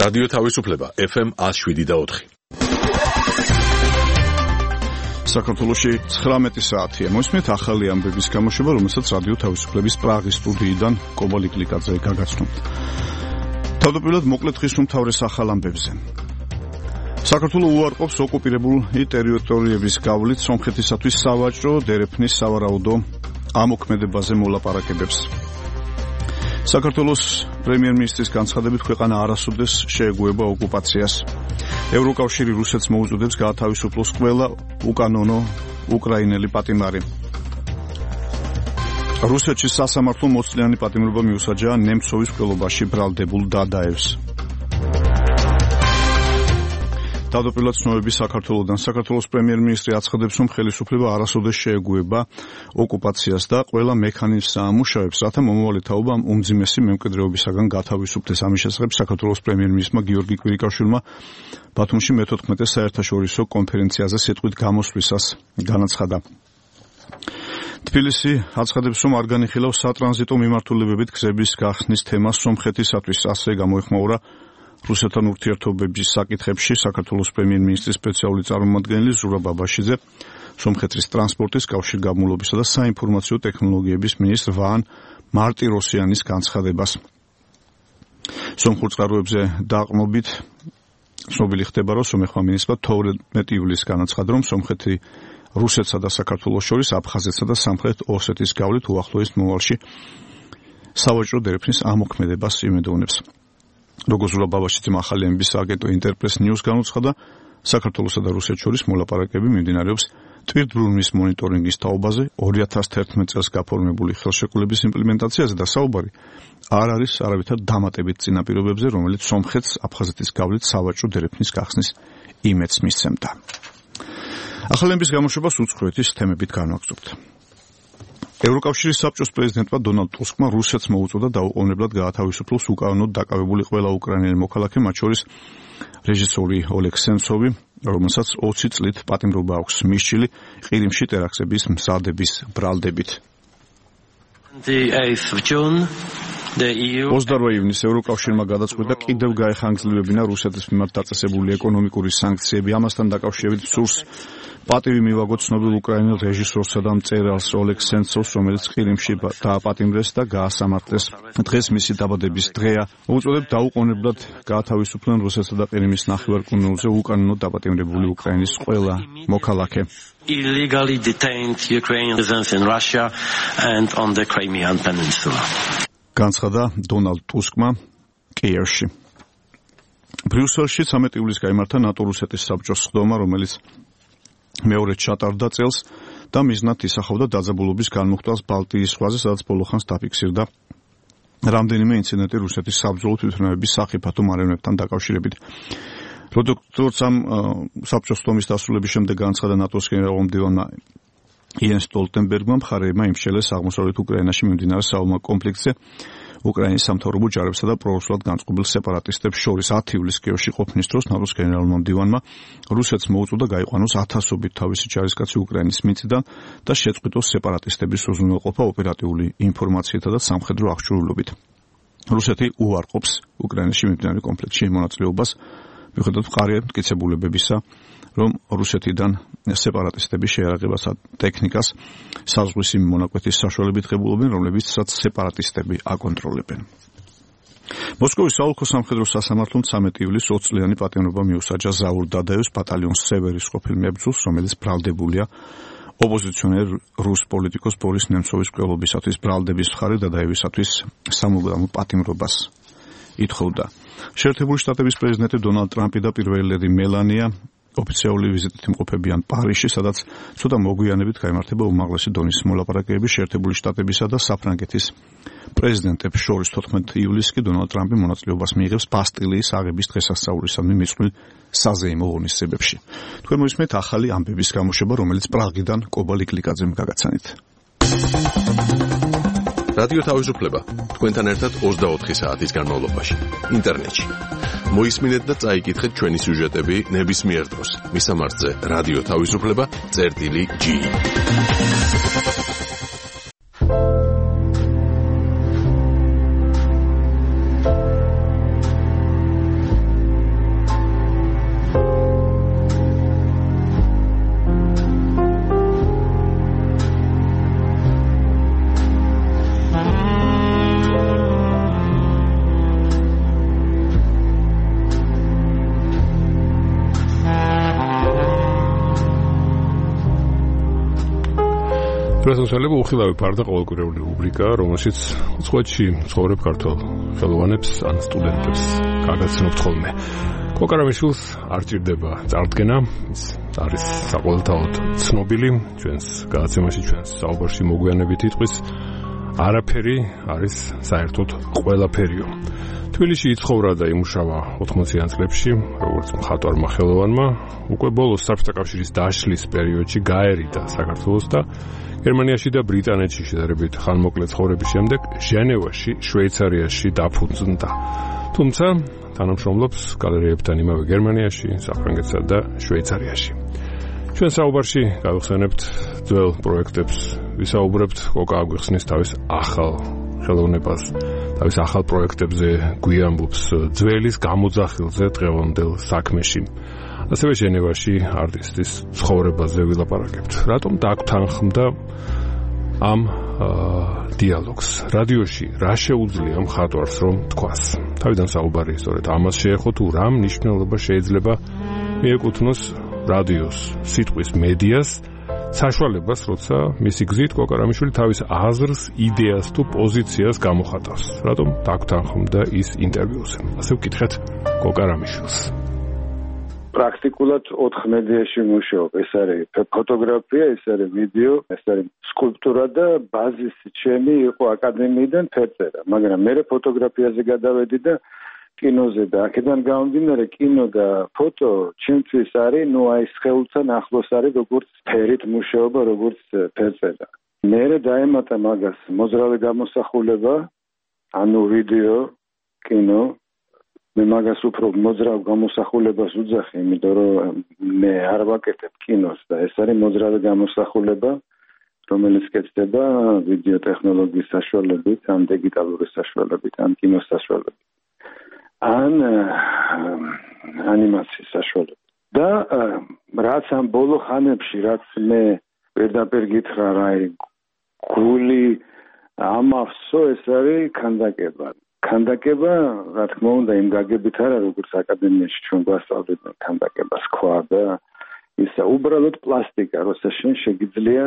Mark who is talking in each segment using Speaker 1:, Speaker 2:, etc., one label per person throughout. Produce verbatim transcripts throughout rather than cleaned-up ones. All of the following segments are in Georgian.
Speaker 1: რადიო თავისუფლება ეფ ემ one oh seven და four.
Speaker 2: საქართველოში ცხრამეტი საათია. მოსმენთ ახალი ამბების გამოშვება, რომელსაც რადიო თავისუფლების პრაღის სტუდიიდან კობა ლიკლიკაძე გაგაცნობთ. თავდაპირველად მოკლედ ხის უმთავრეს ახალ ამბებზე. საქართველო უარყოფს ოკუპირებული ტერიტორიების გავლით სომხეთისათვის სავაჭრო დერეფნის სავარაუდო ამოქმედებაზე მოლაპარაკებებს. საქართველოს პრემიერ-მინისტრის განცხადებით ქვეყანა არასოდეს შეეგუება ოკუპაციას. ევროკავშირი რუსეთს მოუწოდებს გაათავისუფლოს ყველა უკანონო უკრაინელი პატიმარი. რუსეთში სასამართლო მოწლიანი პატიმრობა მიუსაჯა ნემცოვის მკვლელობაში ბრალდებულ დადაევს. თავდაპირველად ცნობები საქართველოდან საქართველოს პრემიერ-მინისტრი აცხადებს, რომ ხელისუფლება არასოდეს შეეგუება ოკუპაციას და ყველა მექანიზმს ამუშავებს, რათა მომავალი თაობა უმძიმესი მემკვიდრეობისაგან გათავისუფლდეს. ამის შესახებ საქართველოს პრემიერ-მინისტრმა გიორგი კვირიკაშვილმა ბათუმში მეთოთხმეტე საერთაშორისო კონფერენციაზე სიტყვით გამოსვლისას განაცხადა. თბილისი აცხადებს, რომ არ განიხილავს სატრანზიტო მიმართულებებით გზების გახსნის თემას სომხეთისათვის. ასე გამოეხმაურა რუსეთთან ურთიერთობების საკითხებში საქართველოს პრემიერ-მინისტრის სპეციალური წარმომადგენელი ზურაბ აბაშიძე, სომხეთის ტრანსპორტის კავშირგაბმულობისა და საინფორმაციო ტექნოლოგიების მინისტრ ვაან მარტიროსიანის განცხადებას. სომხურ წყაროებზე დაყრდნობით ცნობილი ხდება, რომ სომეხმა მინისტრმა თორმეტი ივლისს განაცხადა, რომ სომხეთი რუსეთსა და საქართველოს შორის აფხაზეთსა და სამხრეთ ოსეთის გავლით უახლოეს მომავალში სავაჭრო დერეფნის ამოქმედებას იმედოვნებს. როგორც ზურაბ აბაშიძემ ახალი ამბის აგენტო ინტერპრეს ნიუს განუცხადა, საქართველოსა და რუსეთს შორის მოლაპარაკებები მიმდინარეობს ტვირთბრუნვის მონიტორინგის თაობაზე, ორი ათას თერთმეტ წელს გაფორმებული ხელშეკრულების იმპლემენტაციაზე და საუბარი არ არის არავითარ დამატებით წინაპირობებზე, რომელიც სომხეთს აფხაზეთის გავლით სავაჭრო დერეფნის გახსნის იმედს მისცემდა. ახალი ამბის გამოშვებას უცხოეთის თემებით განვაგრძობთ. ევროკავშირის საბჭოს პრეზიდენტმა დონალდ ტუსკმა რუსეთს მოუწოდა დაუყოვნებლად გაათავისუფლოს უკანონოდ დაკავებული ყველა უკრაინელი მოქალაქე, მათ შორის რეჟისორი ოლეგ სენცოვი, რომელსაც ოცი წლით პატიმრობა აქვს მისჭილი ყირიმში ტერაქტების მზადების ბრალდებით. ოცდაოთხ ივნისს ევროკავშირმა გადაწყვიტა კიდევ გაეხანგრძლივებინა რუსეთის მიმართ დაწესებული ეკონომიკური სანქციები. ამასთან დაკავშირებით სურს პატივი მივაგოთ ცნობილ უკრაინელ რეჟისორსა და მწერალს ოლეგ სენცოვს, რომელიც ყირიმში დააპატიმრეს და გაასამართლეს. დღეს მისი დაბადების დღეა. მოუწოდებთ დაუყოვნებლად გაათავისუფლონ რუსეთსა და ყირიმის ნახევარკუნძულზე უკანონოდ დაპატიმრებული უკრაინის ყველა მოქალაქე.
Speaker 3: Illegally detained Ukrainian citizens in Russia and on the Crimean Peninsula.
Speaker 2: განცხადა დონალდ ტუსკმა კიევში. ბრიუსელში ცამეტი ივლისს გაიმართა ნატო-რუსეთის საბჭოს სხდომა, რომელიც მეორედ ჩატარდა წელს და მიზნად ისახავდა დაძაბულობის განმუხტვას ბალტიის ზღვაზე, სადაც ბოლოხანს დაფიქსირდა რამდენიმე ინციდენტი რუსეთის საბრძოლო თვითმფრინავების სახიფათო მარიონეტთან დაკავშირებით. როდესაც ამ საბჭოს სხდომის დასრულების შემდეგ განაცხადა ნატოს გენერალ-მდივანმა იენს სტოლტენბერგმა, მხარეებმა იმშელეს აღმოსავლეთ უკრაინაში მიმდინარე საომარ კონფლიქტზე უკრაინის სამთავრობო ჯარებსა და პრორუსულად განწყობილ სეპარატისტებს შორის. ათი ივლისს კიევში ყოფნის დროს ნატოს გენერალურმა მდივანმა რუსეთს მოუწოდა გაიყვანოს ათასობით თავისი ჯარისკაცი უკრაინის მიწიდან და შეწყვიტოს სეპარატისტების უზრუნველყოფა ოპერატიული ინფორმაციითა და სამხედრო აღჭურვილობით. რუსეთი უარყოფს უკრაინაში მიმდინარე კონფლიქტში მონაწილეობას, მიუხედავად მყარი მტკიცებულებებისა, რომ რუსეთიდან სეპარატისტები შეერაღებასა ტექნიკას საზღვისი მონაკვეთის საშუალებით ღებულობენ, რომლებიცაც სეპარატისტები აკონტროლებენ. მოსკოვის საოლქო სამხედრო სასამართლომ ცამეტი ივლისს ოც წლიანი პატიმრობა მიუსაჯა ზაურ დადაევს ბატალიონს სევერის ყოფილ მებრძოლს, რომელიც ბრალდებულია ოპოზიციონერ რუს პოლიტიკოს ბორის ნემცოვის მკვლელობისათვის. ბრალდების მხარე დადაევისათვის სამუდამო პატიმრობას ითხოვდა. შეერთებული შტატების პრეზიდენტი დონალდ ტრამპი და პირველი ლედი მელანია ოფიციალური ვიზიტით იმყოფებიან პარიზში, სადაც ცოტა მოგვიანებით გაიმართება უმაღლესი დონის მოლაპარაკებები შეერთებული შტატებისა და საფრანგეთის პრეზიდენტებს შორის. თოთხმეტი ივლისს კი დონალდ ტრამპი მონაწილეობას მიიღებს ბასტილიის აღების დღესასწაულისადმი მიწვევ საზეიმო ღონისძიებებში. თქვენ მოისმენთ ახალი ამბების გამოშვება, რომელიც პრაღიდან კობა ლიკლიკაძემ გაგაცანით.
Speaker 1: რადიო თავისუფლება თქვენთან ერთად ოცდაოთხი საათის განმავლობაში ინტერნეტში. მოისმინეთ და წაიკითხეთ ჩვენი სიუჟეტები ნებისმიერ დროს. მისამართზე რადიო თავისუფლება წერტილი ჯი.
Speaker 4: პრესონსალები უხილავი ფარდა ყოველკვირეული რუბრიკა, რომელშიც უცხოეთში ცხოვრებ ქართველ ხელოვანებს ან სტუდენტებს გაგაცნობთ ხოლმე. კოკარამიშვილს არ ჭირდება წარდგენა, ის არის საყოველთაოდ ცნობილი, ჩვენს გადაცემაში, ჩვენს საუბარში მოგვიანებით იტყვის, არაფერი არის საერთოდ ყველაფერიო. თბილისში იცხოვრა და იმუშავა ოთხმოციან წლებში, როგორც მხატვარმა ხელოვანმა, უკვე ბოლოს საბჭოთა კავშირის დაშლის პერიოდში გაერიდა საქართველოს და გერმანიაში და ბრიტანეთში შედარებით ხანმოკლე ცხოვრების შემდეგ ჟენევაში, შვეიცარიაში დაფუძნდა. თუმცა თანამშრომლობს გალერეებთან იმავე გერმანიაში, საფრანგეთსა და შვეიცარიაში. ჩვენ საუბარში გავიხსენებთ ძველ პროექტებს, ვისაუბრებთ, კოკა აგვიხსნის თავის ახალ ხელოვნებას, თავის ახალ პროექტებზე გვიამბობს ძველის გამოძახილზე დღევანდელ საქმეში. ასევე ჟენევაში არტისტის ცხოვრებაზე ვილაპარაკებთ. რატომ დაგთანხმდა ამ დიალოგს? რადიოში რა შეუძლია მხატვარს რომ თქვას? თავიდან საუბარი სწორედ ამას შეეხო, თუ რა მნიშვნელობა შეიძლება მიეკუთვნოს რადიოს, სიტყვის მედიას, საშუალებას, როცა მისი გზით კოკარამიშვილი თავის აზრს, იდეას თუ პოზიციას გამოხატავს. რატომ დაგთანხმდა ის ინტერვიუზე? ასე ვკითხეთ კოკარამიშვილს.
Speaker 5: პრაქტიკულად ოთხ მედიაში მუშაობ. ეს არის ფოტოგრაფია, ეს არის ვიდეო, ეს არის სკულპტურა და ბაზისი ჩემი იყო აკადემიიდან ფერწერა. მაგრამ მე ფოტოგრაფიაზე გადავედი და კინოზე და აქედან გამომდინარე კინო და ფოტო ჩემთვის არის, ნუ აი სხეულთან ახლოს არის, როგორც ფერით მუშაობა, როგორც ფერწერა. მე დაემატა მაგას მოძრავი გამოსახულება, ანუ ვიდეო, კინო. მე მაგას უფრო მოძრავ გამოსახულებას ვუძახი, იმიტომ რომ მე არ ვაკეთებ კინოს და ეს არის მოძრავი გამოსახულება, რომელიც კეთდება ვიდეო ტექნოლოგიის საშუალებით, ან დიგიტალური საშუალებით, ან კინოს საშუალებით. ან ანიმაციის საშუალებით. და რაც ამ ბოლო ხანებში, რაც მე პირდაპირ გითხრა, რა გული ამავსო, ეს არის ქანდაკება. ქანდაკება, რა თქმა უნდა, იმ გაგებით არა, როგორც აკადემიაში ჩვენ გვასწავლდნენ ქანდაკებას ქვა და ისა უბრალოდ პლასტიკა, როცა შენ შეგიძლია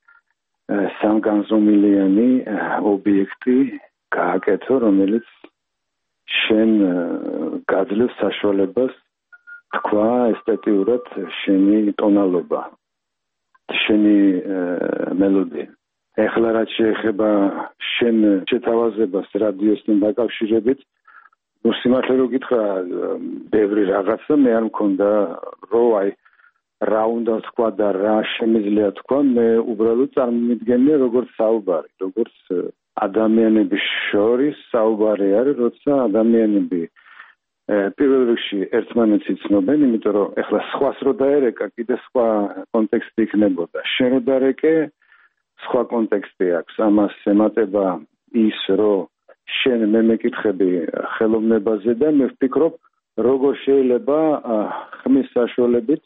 Speaker 5: სამგანზომილიანი ობიექტი გააკეთო, რომელიც შენ გაძლევს საშუალებას თქვა ესთეტიურად შენი ტონალობა, შენი მელოდია. ეხლა რაც შეეხება შენ შეთავაზებას რადიოსთან დაკავშირებით, ნუ სიმართლე რომ გითხრა, ბევრი რაღაცა მე არ მქონდა, რომ აი რა უნდა თქვა და რა შემიძლია თქვა, მე უბრალოდ წარმოვიდგენია როგორც საუბარი, როგორც ადამიანების შორის საუბარი არის, როცა ადამიანები პირველ რიგში ერთმანეთს იცნობენ, იმიტომ რომ ეხლა სხვას რო დაერეკა, კიდე სხვა კონტექსტი იქნებოდა. შენ რო დარეკე, სხვა კონტექსტი აქვს. ამას ემატება ის, რომ შენ მე მეკითხები ხელოვნებაზე და მე ვფიქრობ, როგორ შეიძლება ხმის საშუალებით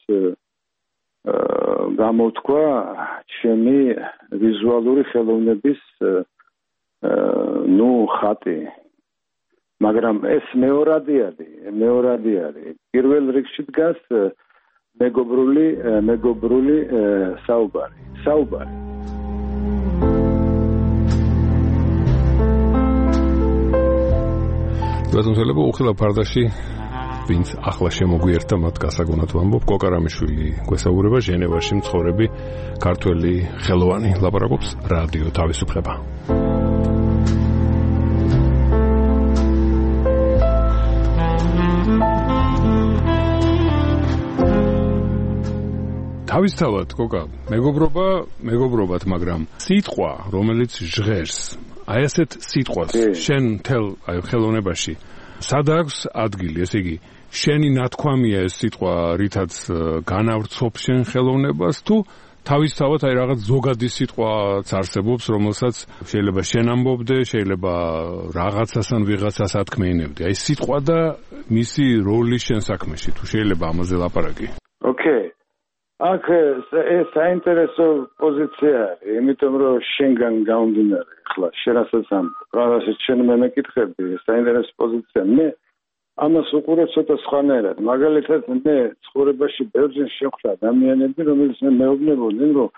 Speaker 5: გამოთქვა ჩემი ვიზუალური ხელოვნების ნუ ხატი. მაგრამ ეს მეორადი არის, მეორადი არის. პირველ რიგში დგას მეგობრული, მეგობრული საუბარი. საუბარი.
Speaker 4: ბატონელო, უხილავ ფარდაში, ვინც ახლა შემოგვიერთა, მათ გასაგონად ვამბობ, კოკარამიშვილი გვესაუბრება ჟენევაში მცხოვრები ქართველი ხელოვანი, ლაპარაკობს რადიო თავისუფლება. თავისთავად, კოკა, მეგობრობა, მეგობრობათ, მაგრამ სიტყვა, რომელიც ჟღერს, აი ასეთ სიტყვას შენ თელ აი ხელოვნებაში სად აქვს ადგილი, ესე იგი შენი ნათქვამია ეს სიტყვა, რითაც განავრცობ შენ ხელოვნებას, თუ თავისთავად აი რაღაც ზოგადი სიტყვაც არსებობს, რომელსაც შეიძლება შენ ამბობდე, შეიძლება რაღაცას ან ვიღაცას ათქმეინებდი. აი სიტყვა და მისი როლი შენ საქმეში, თუ შეიძლება ამაზე ლაპარაკი.
Speaker 5: ოკეი. აქ ეს საინტერესო პოზიცია არის, იმიტომ რომ შენგან გამომდინარე, ხლა შენასაც ამბობ, რაღაცა შენ მე მეკითხები, საინტერესო პოზიცია. მე ამას უყურებ ცოტა სხვანაირად. მაგალითად, მე ცხოვრებაში ბევრჯერ შევხვდა ადამიანები, რომელიც მე მეუბნებოდნენ, რომ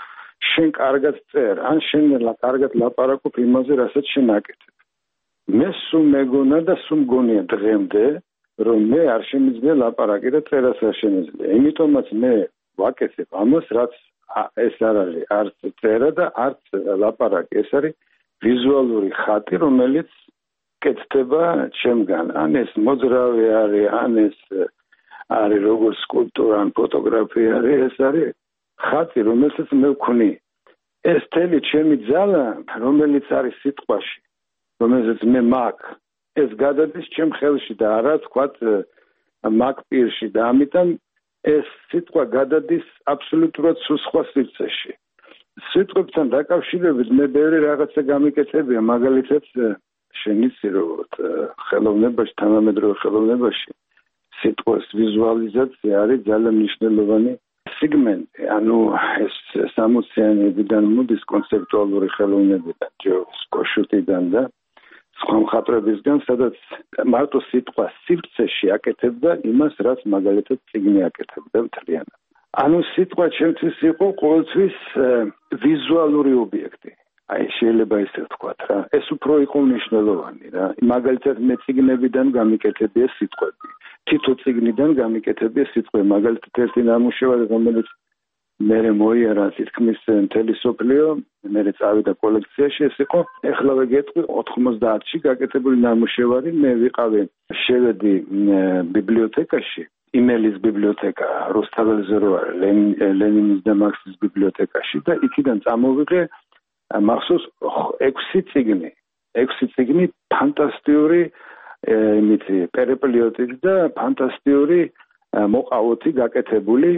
Speaker 5: შენ კარგად წერ, ან შენ კარგად ლაპარაკობ იმაზე, რასაც შენ აკეთებ. მე სულ მეგონა და სულ მგონია დღემდე, რომ მე არ შემიძლია ლაპარაკი და წერას არ შემიძლია. იმიტომაც მე ვაკეთებ ამას, რაც ეს არ არის არც წერა და არც ლაპარაკი, ეს არის ვიზუალური ხატი, რომელიც კეთდება ჩემგან. ან ეს მოძრავი არის, ან ეს არის როგორც სკულპტურა, ან ფოტოგრაფია არის, ეს არის ხატი, რომელსაც მე ვქნი. ეს თელი ჩემი ძალა, რომელიც არის სიტყვაში, რომელსაც მე მაქვს, ეს გადადის ჩემ ხელში და არა თქვათ მაგ პირში და ამიტომ ეს სიტყვა გადადის აბსოლუტურად სხვა სივრცეში. სიტყვებთან დაკავშირებით მე ბევრი რაღაცა გამიკეთებია, მაგალითად შენიცი როგორც ხელოვნებაში, თანამედროვე ხელოვნებაში სიტყვის ვიზუალიზაცია არის ძალიან მნიშვნელოვანი სეგმენტი. ანუ ეს სამოციანებიდან მოდის კონცეპტუალური ხელოვნებიდან, ჯოს კოშუტიდან და სხვა მხატვრებისგან, სადაც მარტო სიტყვა სივრცეში აკეთებდა იმას, რაც მაგალითად წიგნი აკეთებდა მთლიანად. ანუ სიტყვა ჩემთვის იყო ყოველთვის ვიზუალური ობიექტი. აი შეიძლება ისე ვთქვათ რა. ეს უფრო იყო მნიშვნელოვანი რა. მაგალითად მე წიგნებიდან გამიკეთებია სიტყვები. თითო წიგნიდან გამიკეთებია სიტყვები. მაგალითად ერთი ნამუშევარი, რომელიც მე მოიარა თითქმის მთელი სოფლიო, მე წავიდა კოლექციაში, ეს იყო ეხლავე გეტყვი ოთხმოცდაათში გაკეთებული ნამუშევარი. მე ვიყავი შევედი ბიბლიოთეკაში, იმელის ბიბლიოთეკა, რუსთაველზე რო არის, ლენინის და მარქსის ბიბლიოთეკაში და იქიდან წამოვიღე მახსოვს ექვსი წიგნი. ექვსი წიგნი ფანტასტიკური იმითი პერიპლიოტით და ფანტასტიკური მოყავოთი გაკეთებული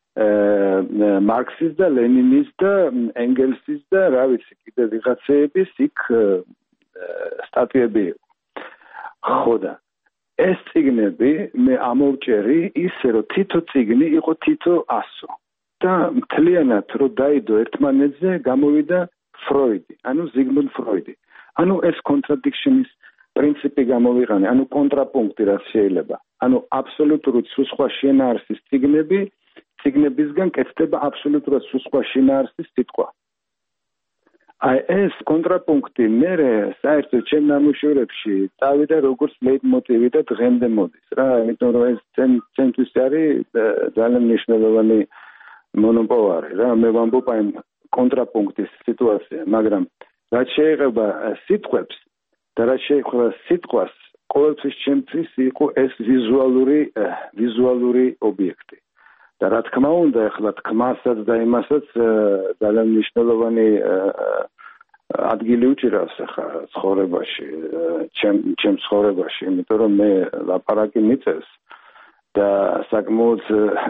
Speaker 5: მარქსის და ლენინის და ენგელსის და რა ვიცი კიდე ვიღაცეების იქ სტატიები. ხო და ეს წიგნები მე ამოვჭერი ისე რომ თითო წიგნი იყო თითო ასო და მთლიანად რო დაიდო ერთმანეთზე გამოვიდა ფროიდი, ანუ ზიგმუნდ ფროიდი. ანუ ეს კონტრადიქშნის პრინციპი გამოვიყანე, ანუ კონტრაპუნქტი რაც შეიძლება. ანუ აბსოლუტურად სხვა შინაარსის წიგნები წიგნებისგან კეთდება აბსოლუტურად სხვა შინაარსის სიტყვა. აი ეს კონტრაპუნქტი მე საერთოდ ჩემ ნამუშევრებში წავიდა როგორც ლეიტმოტივი და დღემდე მოდის რა, იმიტომ რომ ეს ცენტრის არის ძალიან მნიშვნელოვანი მონოპოლარი რა. მე ვამბობ აი კონტრაპუნქტის სიტუაცია, მაგრამ რაც შეეხება სიტყვებს და რაც შეეხება სიტყვას, ყოველთვის ჩემთვის იყო ეს ვიზუალური ვიზუალური ობიექტი. და რა თქმა უნდა, ახლა თქმასაც და იმასაც ძალიან მნიშვნელოვანი ადგილი უჭირავს ახლა ცხოვრებაში, ჩემ ჩემ ცხოვრებაში, იმიტომ რომ მე ლაპარაკი მიწევს და საკმაოდ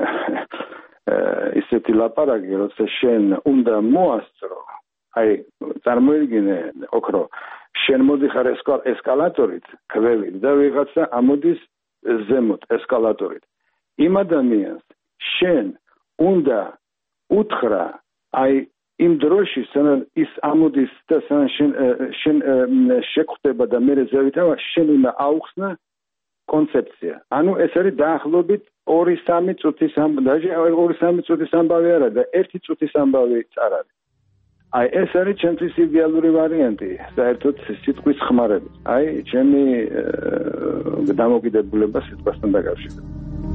Speaker 5: ისეთი ლაპარაკი, როცა შენ უნდა მოასწრო, აი წარმოიდგინე ოქრო, შენ მოდიხარ ესკალატორით, ქვევით და ვიღაცა ამოდის ზემოთ ესკალატორით. იმ ადამიანს შენ უნდა უთხრა აი იმ დროში, სანამ ის ამოდის და სანამ შენ შენ შეგხვდება და მე ზევითავა, შენ უნდა აუხსნა კონცეფცია. ანუ ეს არის დაახლოებით ორი სამი წუთის ამბავი, ორი სამი წუთის ამბავი არა და ერთი წუთის ამბავი არ არის. აი ეს არის ჩემთვის იდეალური ვარიანტი, საერთოდ სიტყვის ხმარებით. აი ჩემი დამოკიდებულება სიტყვასთან დაკავშირებით.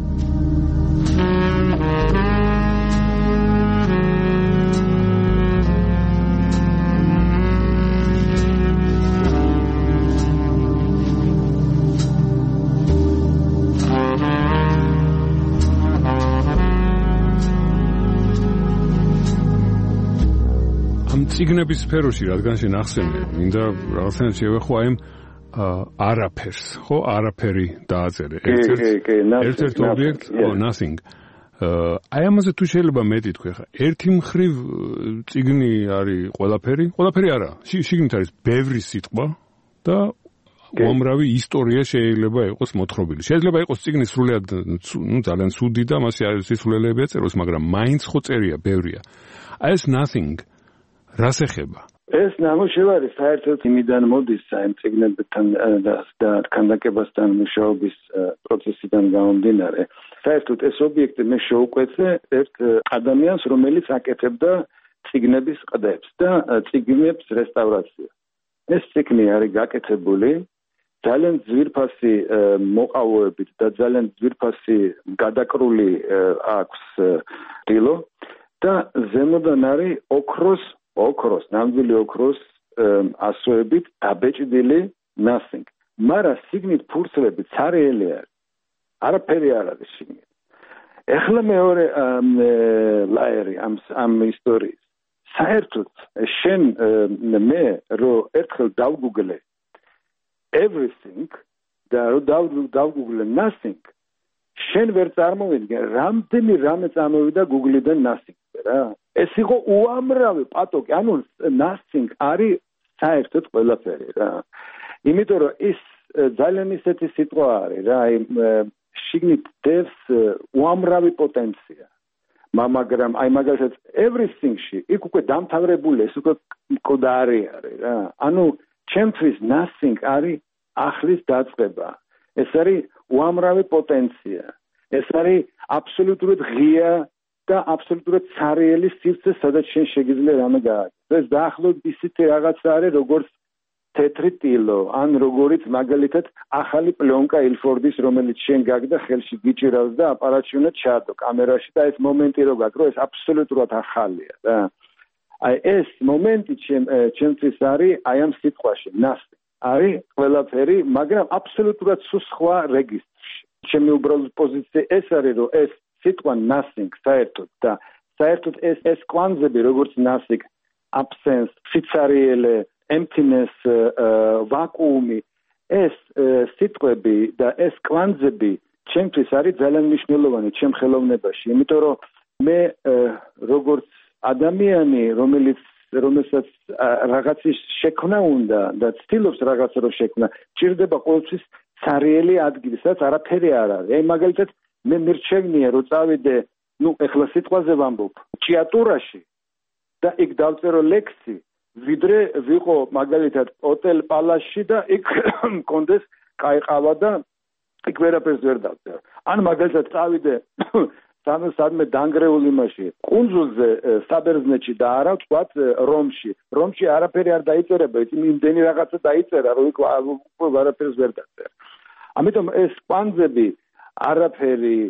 Speaker 4: წიგნების სფეროში, რადგან შენ ახსენე, მინდა რაღაცნაირად შევეხო აი არაფერს, ხო, არაფერი დააწერე. ერთ-ერთ ობიექტ, ო, nothing. აი ამაზე თუ შეიძლება მეტი თქვი ხა. ერთი მხრივ წიგნი არის ყველაფერი, ყველაფერი არა. შიგნით არის ბევრი სიტყვა და უამრავი ისტორია შეიძლება იყოს მოთხრობილი. შეიძლება იყოს წიგნი სრულიად, ნუ ძალიან ცუდი და მასე სიცოცხლეებია წეროს, მაგრამ მაინც ხო წერია, ბევრია. აი ეს nothing რას ეხება?
Speaker 5: ეს ნამუშევარი საერთოდ იმიდან მოდის ამ წიგნებთან და ქანდაკებასთან მუშაობის პროცესიდან გამომდინარე. საერთოდ ეს ობიექტი მე შევუკვეცე ერთ ადამიანს, რომელიც აკეთებდა ციგნების ყდებს და ციგნებს რესტავრაცია. ეს ციგნი არის გაკეთებული ძალიან ძვირფასი მოყავოებით და ძალიან ძვირფასი გადაკრული აქვს დილო და ზემოდან არის ოქროს, ოქროს, ნამდვილი ოქროს ასოებით დაბეჭდილი nothing. მაგრამ სიგნით ფურცლები ცარიელი არის. არაფერი არ არის სიგნით. ეხლა მეორე ლაერი ამ ამ ისტორიის. საერთოდ შენ მე რო ერთხელ დავგუგლე everything და რო დავგუგლე nothing შენ ვერ წარმოვიდგენ რამდენი რამე წამოვიდა Google-დან nothing-ზე რა. ეს იყო უამრავი პატოკი, ანუ nothing არის საერთოდ ყველაფერი რა. იმიტომ რომ ის ძალიან ისეთი სიტყვა არის რა, აი შიგნით დევს უამრავი პოტენცია. მაგრამ აი მაგალითად everything-ში იქ უკვე დამთავრებული ეს უკვე კოდარი არის რა. ანუ ჩემთვის nothing არის ახლის დაწყება. ეს არის უამრავი პოტენცია. ეს არის აბსოლუტურად ღია და აბსოლუტურად ცარიელი სივრცე, სადაც შენ შეგიძლია რამე გააკეთო. ეს დაახლოებით ისეთი რაღაცა არის, როგორც თეთრი ტილო, ან როგორიც მაგალითად ახალი პლიონკა ილფორდის, რომელიც შენ გაგდა ხელში გიჭირავს და აპარატში უნდა ჩაადო კამერაში და ეს მომენტი რო გაქვს, რომ ეს აბსოლუტურად ახალია რა. აი ეს მომენტი ჩემთვის არის აი ამ სიტყვაში, nothing. არის ყველაფერი, მაგრამ აბსოლუტურად სხვა რეგისტრში. ჩემი უბრალოდ პოზიცია ეს არის, რომ ეს სიტყვა nothing საერთოდ და საერთოდ ეს ეს კვანძები, როგორც nothing, absence, სიცარიელე, emptiness, ვაკუუმი, ეს სიტყვები და ეს კვანძები ჩემთვის არის ძალიან მნიშვნელოვანი ჩემ ხელოვნებაში, იმიტომ რომ მე როგორც ადამიანი, რომელიც რომელსაც რაღაცის შექმნა უნდა და ცდილობს რაღაცა რომ შექმნა, ჭირდება ყოველთვის ცარიელი ადგილი, სადაც არაფერი არ არის. აი მაგალითად მე მირჩევნია რომ წავიდე, ну, ეხლა სიტყვაზე ვამბობ, ჭიატურაში და იქ დავწერო ლექსი, ვიდრე ვიყო მაგალითად ოტელ პალასში და იქ მქონდეს კაი ყავა და იქ ვერაფერს ვერ დავწერო. ან მაგალითად წავიდე სანამ სადმე დანგრეულ იმაში კუნძულზე საბერძნეთში და არა ვთქვათ რომში. რომში არაფერი არ დაიწერება, იმდენი რაღაცა დაიწერა, რომ იქ არაფერს ვერ დაწერა. ამიტომ ეს კვანძები არაფერი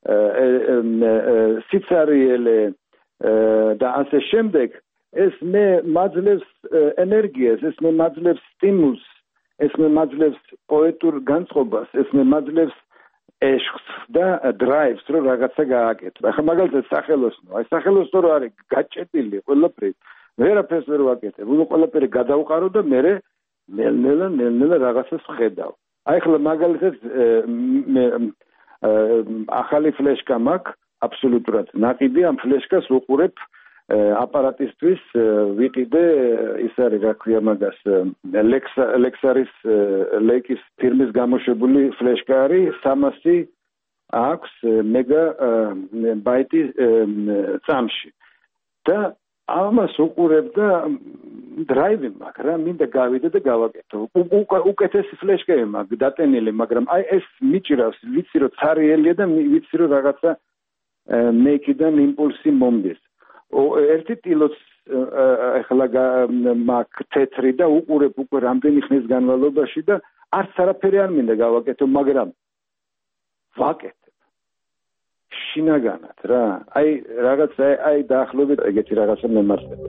Speaker 5: სიცარიელე და ასე შემდეგ ეს მე მაძლევს ენერგიას, ეს მე მაძლევს სტიმულს, ეს მე მაძლევს პოეტურ განწყობას, ეს მე მაძლევს ეშხს და დრაივს რომ რაღაცა გააკეთო. ახლა მაგალითად სახელოსნო, აი სახელოსნო რო არის გაჭედილი ყველაფერი, ვერაფერს ვერ ვაკეთებ. უნდა ყველაფერი გადავყარო და მე ნელ-ნელა ნელ-ნელა რაღაცას ვხედავ. აი ახლა მაგალითად ახალი ფლეშკა მაქვს, აბსოლუტურად ნაყიდი, ამ ფლეშკას უყურებ აპარატისთვის, ვიყიდე ის არის რა ქვია მაგას ლექსარის ლეიკის ფირმის გამოშვებული ფლეშკა არის სამასი აქვს მეგა ბაიტი წამში და ამას უყურებ და დრაივი მაქვს რა, მინდა გავიდე და გავაკეთო. უკეთესი ფლეშკები მაქვს დატენილი, მაგრამ აი ეს მიჭირავს, ვიცი რომ ცარიელია და ვიცი რომ რაღაცა მეიქიდან იმპულსი მომდის. ერთი ტილოც ახლა მაქვს თეთრი და უყურებ უკვე რამდენი ხნის განმავლობაში და არც არაფერი არ მინდა გავაკეთო, მაგრამ ვაკეთებ შინაგანად რა. აი რაღაც აი დაახლოებით ეგეთი რაღაცა მემარცხება.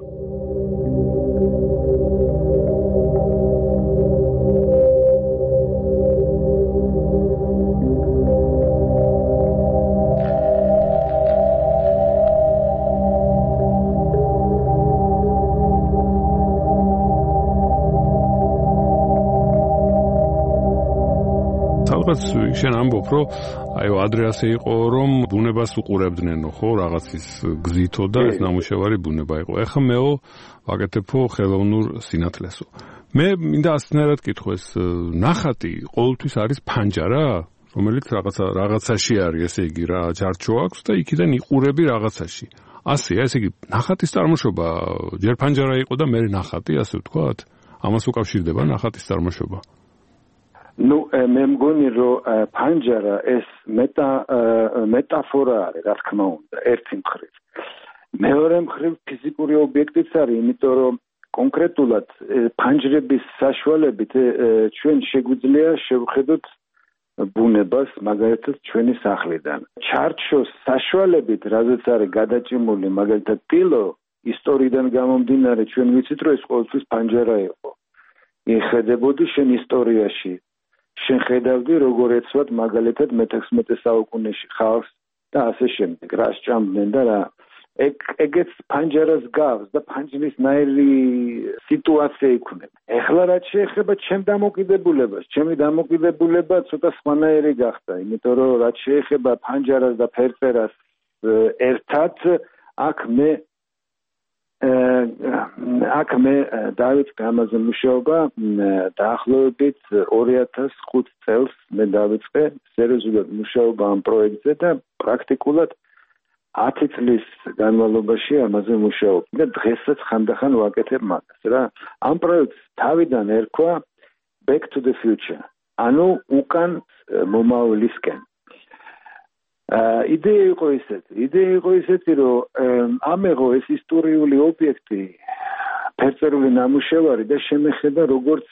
Speaker 4: შენ ამბობ, რომ აი ადრე ასე იყო, რომ ბუნებას უყურებდნენო, ხო, რაღაცის გზითო და ეს ნამუშევარი ბუნება იყო. ეხლა მეო ვაკეთებო ხელოვნურ სინათლესო. მე მინდა ასნაირად კითხოს, ნახატი ყოველთვის არის ფანჯარა, რომელიც რაღაცა რაღაცაში არის, ესე იგი რა, ჯარჩო აქვს და იქიდან იყურები რაღაცაში. ასეა, ესე იგი, ნახატის წარმოშობა ჯერ ფანჯარა იყო და მე ნახატი, ასე ვთქვათ? ამას უკავშირდება ნახატის წარმოშობა?
Speaker 5: ну მე მგონი რომ ფანჯარა ეს მეტა მეტაფორა არის, რა თქმა უნდა, ერთი მხრივ. მეორე მხრივ ფიზიკური ობიექტიც არის, იმიტომ რომ კონკრეტულად ფანჯრების საშუალებით ჩვენ შეგვიძლია შევხედოთ ბუნებას, მაგალითად ჩვენი სახლიდან. ჩარჩოს საშუალებით, რადგან არის გადაჭიმული მაგალითად ტილო, ისტორიიდან გამომდინარე ჩვენ ვიცით, რომ ეს ყოველთვის ფანჯარა იყო. იხედებოდი შენ ისტორიაში. შენ ხედავდი როგორ ეცვათ მაგალითად მეთექვსმეტე საუკუნეში ხალხს და ასე შემდეგ. რა სჭამდნენ და რა ეგ ეგეც ფანჯარას გავს და ფანჯრისნაირი სიტუაცია იქნება. ეხლა რაც შეეხება ჩემ დამოკიდებულებას, ჩემი დამოკიდებულება ცოტა სხვანაირი გახდა, იმიტომ რომ რაც შეეხება ფანჯარას და ფერწერას ერთად, აქ მე აქ მე დავიწყე ამაზე მუშაობა დაახლოებით ორი ათას ხუთი წელს მე დავიწყე სერიოზულად მუშაობა ამ პროექტზე და პრაქტიკულად ათი წლის განმავლობაში ამაზე მუშაობ და დღესაც ხანდახან ვაკეთებ მაგას რა. ამ პროექტს თავიდან ერქვა Back to the Future. ანუ უკან მომავლისკენ. იდეა იყო ისეთი, იდეა იყო ისეთი, რომ ამეღო ეს ისტორიული ობიექტი, ფერწერული ნამუშევარი და შემეხედა როგორც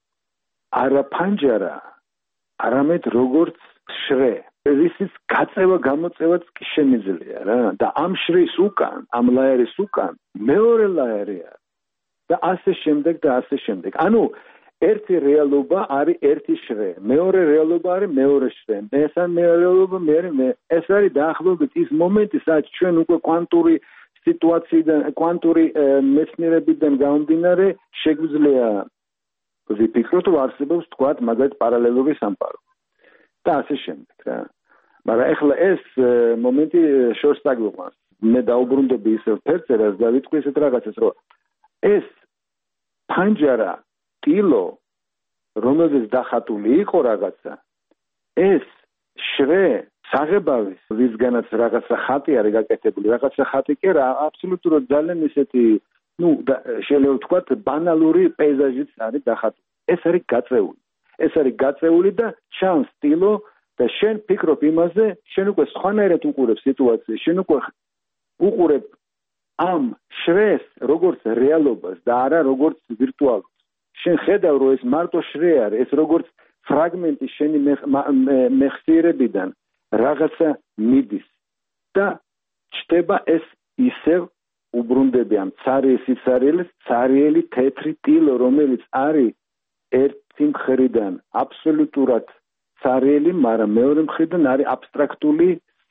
Speaker 5: არა ფანჯარა, არამედ როგორც შრე. ისიც გაწევა გამოწევაც კი შემიძლია რა და ამ შრის უკან, ამ ლაერის უკან მეორე ლაერი არის და ასე შემდეგ და ასე შემდეგ. ანუ ერთი რეალობა არის ერთი შრე, მეორე რეალობა არის მეორე შრე, მესამე რეალობა მე ეს არის დაახლოებით ის მომენტი, სადაც ჩვენ უკვე კვანტური სიტუაციიდან, კვანტური მეცნიერებიდან გამომდინარე შეგვიძლია ვიფიქროთ, რომ არსებობს თქვათ მაგალითად პარალელობის სამყარო. და ასე შემდეგ რა. მაგრამ ეხლა ეს მომენტი შორს დაგვიყვანს. მე დაუბრუნდები ისევ ფერწერას და ვიტყვი ესეთ რაღაცას, რომ ეს ფანჯარა ტილო, რომელზეც დახატული იყო რაღაცა, ეს შრე საღებავის, ვისგანაც რაღაცა ხატი არის გაკეთებული, რაღაცა ხატი კი არა, აბსოლუტურად ძალიან ისეთი, ну, შეიძლება ვთქვათ, ბანალური პეიზაჟიც არის დახატული. ეს არის გაწეული. ეს არის გაწეული და ჩანს ტილო და შენ ფიქრობ იმაზე, შენ უკვე სხვანაირად უყურებ სიტუაციას, შენ უკვე უყურებ ამ შრეს როგორც რეალობას და არა როგორც ვირტუალობას. შენ ხედავ, რომ ეს მარტო შრე არის, ეს როგორც ფრაგმენტი შენი მეხსიერებიდან რაღაცა მიდის და ჩდება ეს ისევ უბრუნდები ამ ცარიელ სიცარიელს, ცარიელი თეთრი ტილო, რომელიც არის ერთი მხრიდან აბსოლუტურად ცარიელი, მაგრამ მეორე მხრიდან არის აბსტრაქტული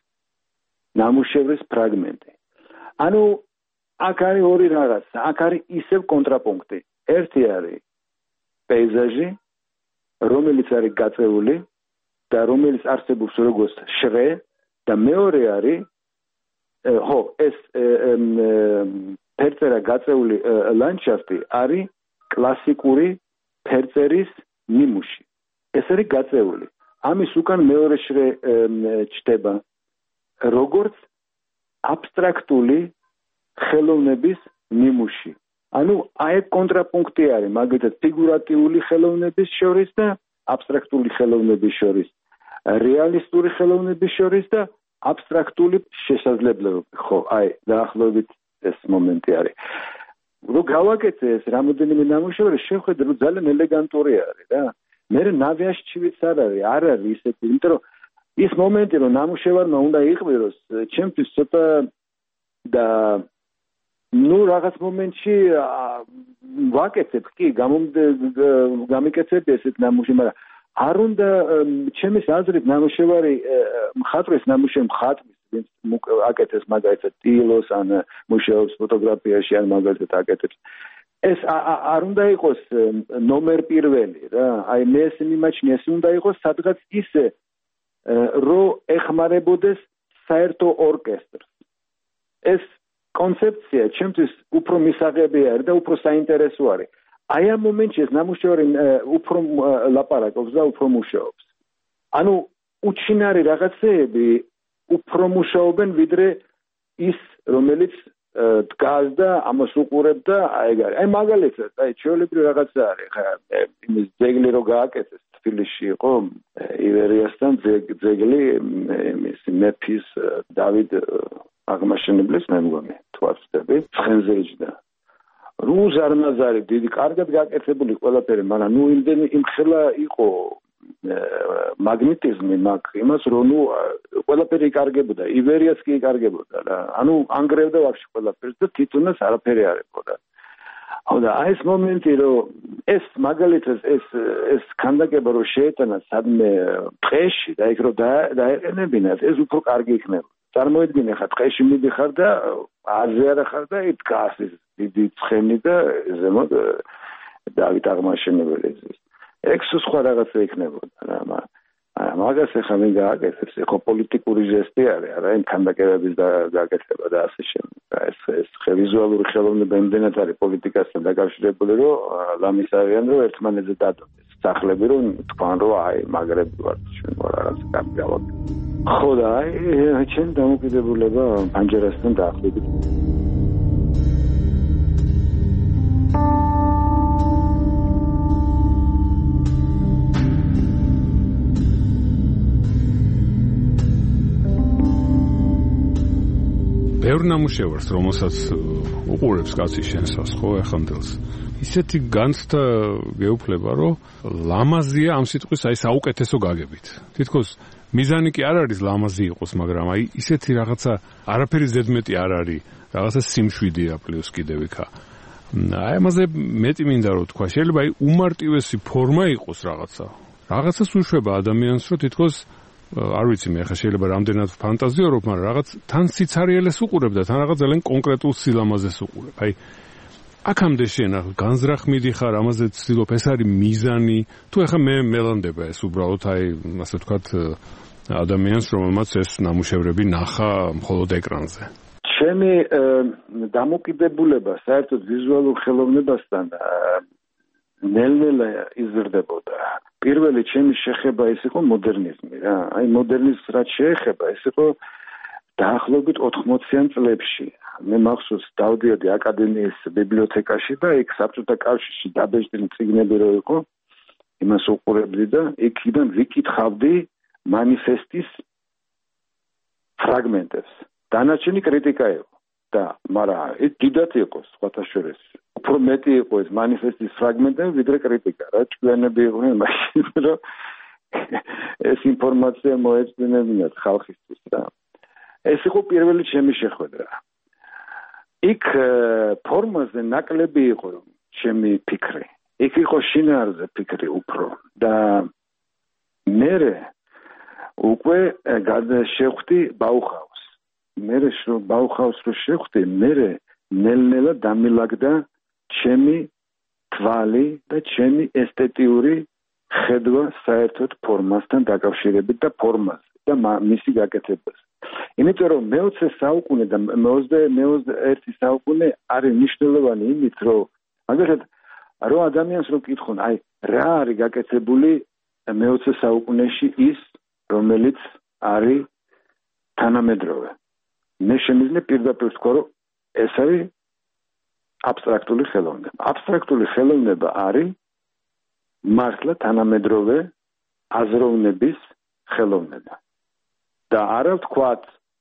Speaker 5: ნამუშევრის ფრაგმენტი. ანუ აქ არის ორი რაღაცა, აქ არის ისევ კონტრაპუნქტი. ერთი არის პეიზაჟი, რომელიც არის გაწეული და რომელიც არსებობს როგორც შრე და მეორე არის ხო, ეს ფერწერა გაწეული ლანდშაფტი არის კლასიკური ფერწერის ნიმუში. ეს არის გაწეული. ამის უკან მეორე შრე ჩდება როგორც აბსტრაქტული ხელოვნების ნიმუში. ანუ აი კონტრაპუნქტი არის მაგალითად ფიგურატიული ხელოვნების შორის და აბსტრაქტული ხელოვნების შორის, რეალისტური ხელოვნების შორის და აბსტრაქტული შესაძლებლობები. ხო, აი დაახლოებით ეს მომენტი არის. რო გავაკეთე ეს რამოდენიმე ნამუშევარი, შევხედე რომ ძალიან ელეგანტური არის რა. მე ნავიაშჩივიც არ არის, არ არის ისეთი, იმიტომ რომ ის მომენტი რომ ნამუშევარმა უნდა იყვიროს, ჩემთვის ცოტა და ну რაღაც მომენტში ვაკეთებ კი გამიკეთებ ესეთ ნამუშევარი, მაგრამ არ უნდა ჩემის აზრით ნამუშევარი მხატვრის ნამუშევარი მხატვრის ვინც აკეთებს მაგალითად ტილოს ან მუშაობს ფოტოგრაფიაში ან მაგალითად აკეთებს ეს არ უნდა იყოს ნომერ პირველი რა, აი მე ეს მიმაჩნია, ეს უნდა იყოს სადღაც ისე რომ ეხმარებოდეს საერთო ორკესტრს. ეს კონცეფცია ჩემთვის უფრო მისაღები არის და უფრო საინტერესო არის. აი ამ მომენტში ეს ნამუშევარი უფრო ლაპარაკობს და უფრო მუშაობს. ანუ უჩინარი რაღაცეები უფრო მუშაობენ ვიდრე ის, რომელიც დგას და ამას უყურებ და აი ეგ არის. აი მაგალითად, აი ჩვეულებრივი რაღაცა არის. ხა იმის ძეგლი რო გააკეთეს თბილისში იყო ივერიასთან ძეგლი, იმის მეფის დავით აღმაშენებლის მე მგონი თქვა ვწდები ცხენზე იჯდა რუს არმაზარი დიდი კარგად გაკეთებული ყველაფერი მაგრამ ნუ იმდენი იმხელა იყო მაგნეტიზმი მაგ იმას რომ ნუ ყველაფერი იკარგებოდა იბერიას კი იკარგებოდა რა ანუ ანგრევდა ვაფშე ყველაფერს და თვითონაც არაფერი არ ეყოდა ხო და აი ეს მომენტი რომ ეს მაგალითად ეს ეს ქანდაკება რომ შეეტანა სადმე ტყეში და იქ რომ დაეყენებინათ ეს უფრო კარგი იქნება წარმოედგინე ხა ტყეში მიდიხარ და აზე არა ხარ და იქ დგას ეს დიდი ცხენი და ზემოთ დავით აღმაშენებელი ეს ექსო სხვა რაღაცა იქნებოდა რა მაგას ახლა მე გააკეთებს ხო პოლიტიკური ჟესტი არის არა იმ ქანდაკებების გაკეთება და ასე შემდეგ ეს ეს ვიზუალური ხელოვნება იმდენად არის პოლიტიკასთან დაკავშირებული რომ ლამის არიან რომ ერთმანეთზე დადოდეს სახლები რომ თქვან რომ აი მაგრები ვარ ჩვენ ვარ რაღაცა კარგი გავაკეთე ხო და აი ჩვენ დამოკიდებულება პანჯერასთან დაახლოებით
Speaker 4: ბევრ ნამუშევარს, რომელსაც უყურებს კაცი შენსას, ხო, ეხანდელს. ისეთი განცდა გეუფლება, რომ ლამაზია ამ სიტყვის აი საუკეთესო გაგებით. თითქოს მიზანი კი არ არის ლამაზი იყოს, მაგრამ აი ისეთი რაღაცა არაფერი ზედმეტი არ არის, რაღაცა სიმშვიდეა პლუს კიდევ იქა. აი ამაზე მეტი მინდა რომ თქვა, შეიძლება აი უმარტივესი ფორმა იყოს რაღაცა. რაღაცას უშვება ადამიანს, რომ თითქოს არ ვიცი მე ხა შეიძლება რამდენად ფანტაზიორობ, მაგრამ რაღაც თან სიცარიელეს უყურებ და თან რაღაც ძალიან კონკრეტულ სილამაზეს უყურებ. აი აქამდე შენ განზრახ მიდიხარ, ამაზე ცდილობ, ეს არის მიზანი, თუ ახლა მე მელანდება ეს უბრალოდ აი ასე ვთქვათ ადამიანს, რომელმაც ეს ნამუშევრები ნახა მხოლოდ ეკრანზე.
Speaker 5: ჩემი დამოკიდებულება საერთოდ ვიზუალურ ხელოვნებასთან ნელ-ნელა იზრდებოდა. პირველი ჩემი შეხება ის იყო მოდერნიზმი რა. აი მოდერნიზმს რაც შეეხება, ეს იყო დაახლოებით ოთხმოციან წლებში. მე მახსოვს დავდიოდი აკადემიის ბიბლიოთეკაში და იქ საბჭოთა კავშირში დაბეჭდილი წიგნები რო იყო, იმას უყურებდი და იქიდან ვიკითხავდი მანიფესტის ფრაგმენტებს. დანარჩენი კრიტიკა იყო და მაგრამ ეს დიდად იყო სხვათა შორის. უფრო მეტი იყო ეს მანიფესტის ფრაგმენტები ვიდრე კრიტიკა რა ჭკვიანები იყვნენ მაშინ რომ ეს ინფორმაცია მოეწინებინათ ხალხისთვის რა ეს იყო პირველი ჩემი შეხვედრა იქ ფორმაზე ნაკლები იყო ჩემი ფიქრი იქ იყო შინაარზე ფიქრი უფრო და მე უკვე გადაშევხვდი ბაუხაუს მე რო ბაუხაუს რო შევხვდი მე ნელ-ნელა დამილაგდა ჩემი თვალი და ჩემი ესთეტიური ხედვა საერთოდ ფორმასთან დაკავშირებით და ფორმაზე და მისი გაკეთებას. იმიტომ რომ მეოცე საუკუნე და მეოცე-მეოცე-ერთი საუკუნე არის მნიშვნელოვანი იმით, რომ მაგალითად რო ადამიანს რო კითხონ, აი რა არის გაკეთებული მეოცე საუკუნეში ის, რომელიც არის თანამედროვე. მე შემიძლია პირდაპირ ვთქვა, რომ ეს არის აბსტრაქტული ხელოვნება. აბსტრაქტული ხელოვნება არის მართლა თანამედროვე აზროვნების ხელოვნება. და არა ვთქვათ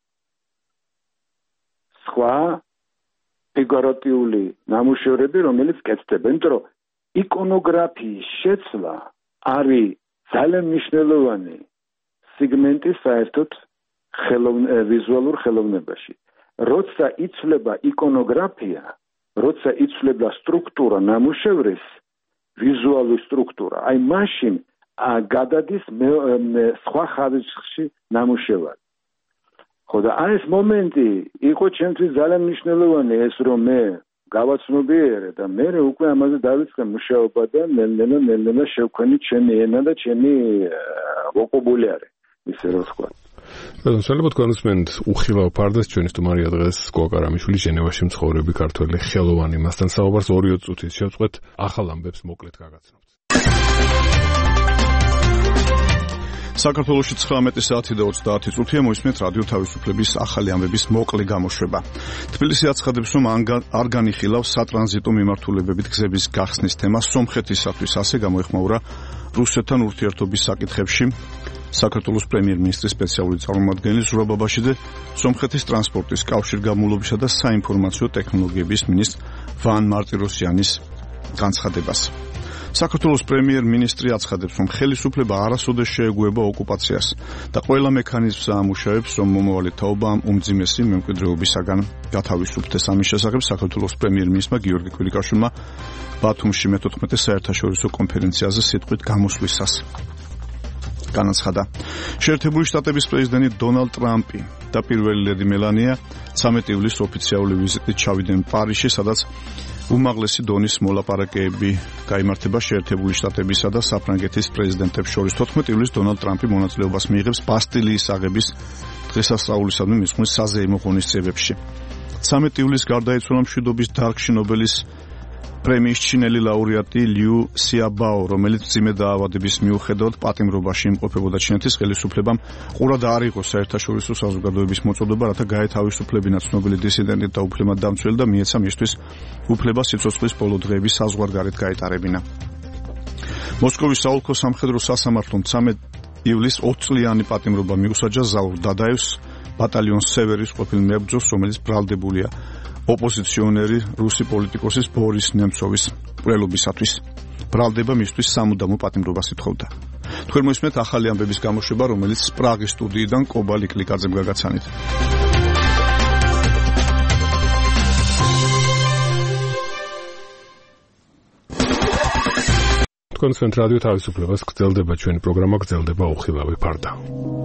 Speaker 5: სხვა ფიგურატიული ნამუშევრები, რომელიც კეთდება, იმიტომ რომ იკონოგრაფიის შეცვლა არის ძალიან მნიშვნელოვანი სეგმენტი საერთოდ ვიზუალურ ხელოვნებაში. როცა იცვლება იკონოგრაფია, როცა იცვლება სტრუქტურა ნამუშევრის, ვიზუალური სტრუქტურა, აი მაშინ გადადის სხვა ხარისხში ნამუშევარი. ხო და აი ეს მომენტი იყო ჩემთვის ძალიან მნიშვნელოვანი ეს რომ მე გავაცნობიერე და მე უკვე ამაზე დავიწყე მუშაობა და ნელ-ნელა ნელ-ნელა შევქონი ჩემი ენა და ჩემი ვოკაბულარი ისე რომ ვთქვა.
Speaker 4: ბატონო, შეიძლება თქვენსმენთ უხილავ ფარდას ჩვენი სტუმარია დღეს გოგარამიშვილი ჟენევაში მცხოვრები ქართველი ხელოვანი. მასთან საუბარს ორი წუთის შევწყვეთ, ახალ ამბებს მოკლედ გაგაცნობთ.
Speaker 2: საქართველოში ცხრამეტი საათი და ოცდაათი წუთია მოისმენთ რადიო თავისუფლების ახალი ამბების მოკლე გამოშვება. თბილისი აცხადებს, რომ არ განიხილავს სატრანზიტო მიმართულებებით გზების გახსნის თემა სომხეთისათვის, ასე გამოეხმაურა რუსეთთან ურთიერთობის საკითხებში საქართველოს პრემიერ-მინისტრის სპეციალური წარმომადგენელი ზურაბ ბაბაშიძე სომხეთის ტრანსპორტის კავშირგაბმულობისა და საინფორმაციო ტექნოლოგიების მინისტრ ვან მარტიროსიანის განცხადებას. საქართველოს პრემიერ-მინისტრი აცხადებს, რომ ხელისუფლება არასოდეს შეეგუება ოკუპაციას და ყველა მექანიზმს ამუშავებს, რომ მომავალი თაობა ამ უმძიმესი მემკვიდრეობისაგან გათავისუფლდეს. ამის შესახებ საქართველოს პრემიერ-მინისტრმა გიორგი კვირიკაშვილმა ბათუმში მეთოთხმეტე საერთაშორისო კონფერენციაზე სიტყვით გამოსვლისას განაცხადა. შეერთებული შტატების პრეზიდენტი დონალდ ტრამპი და პირველი ლედი მელანია ცამეტი ივლისს ოფიციალური ვიზიტით ჩავიდნენ პარიზში, სადაც უმაღლესი დონის მოლაპარაკებები გაიმართება შეერთებული შტატებისა და საფრანგეთის პრეზიდენტებს შორის. თოთხმეტი ივლისს დონალდ ტრამპი მონაწილეობას მიიღებს ბასტილიის აღების დღესასწაულისადმი მისხმის საზეიმო ღონისძიებებში. ცამეტი ივლისს გარდაიცვალა მშვიდობის დარგში ნობელის პრემიის ჩინელი ლაურეატი ლიუ სიაბაო, რომელიც მძიმე დაავადების მიუხედავად პატიმრობაში იმყოფებოდა. ჩინეთის ხელისუფლებამ ყურად არ იყო საერთაშორისო საზოგადოების მოწოდება, რათა გაეთავისუფლებინა ცნობილი დისიდენტი და უფლებადამცველი და მიეცა მისთვის უფლება სიცოცხლის ბოლო დღეების საზღვარგარეთ გაეტარებინა. მოსკოვის საოლქო სამხედრო სასამართლომ ცამეტი ივლისს ოც წლიანი პატიმრობა მიუსაჯა ზაურ დადაევს, ბატალიონს სევერის ყოფილ მებრძოლს, რომელიც ბრალდებულია ოპოზიციონერი რუსი პოლიტიკოსის ბორის ნემცოვის მკვლელობისათვის. ბრალდება მისთვის სამუდამო პატიმრობას ითხოვდა. თქვენ მოისმენთ ახალი ამბების გამოშვება, რომელიც პრაღის სტუდიიდან კობალი კლიკაძემ გაგაცანით.
Speaker 4: თქვენ სვენთ რადიო თავისუფლებას, გრძელდება ჩვენი პროგრამა, გრძელდება უხილავი ფარდა.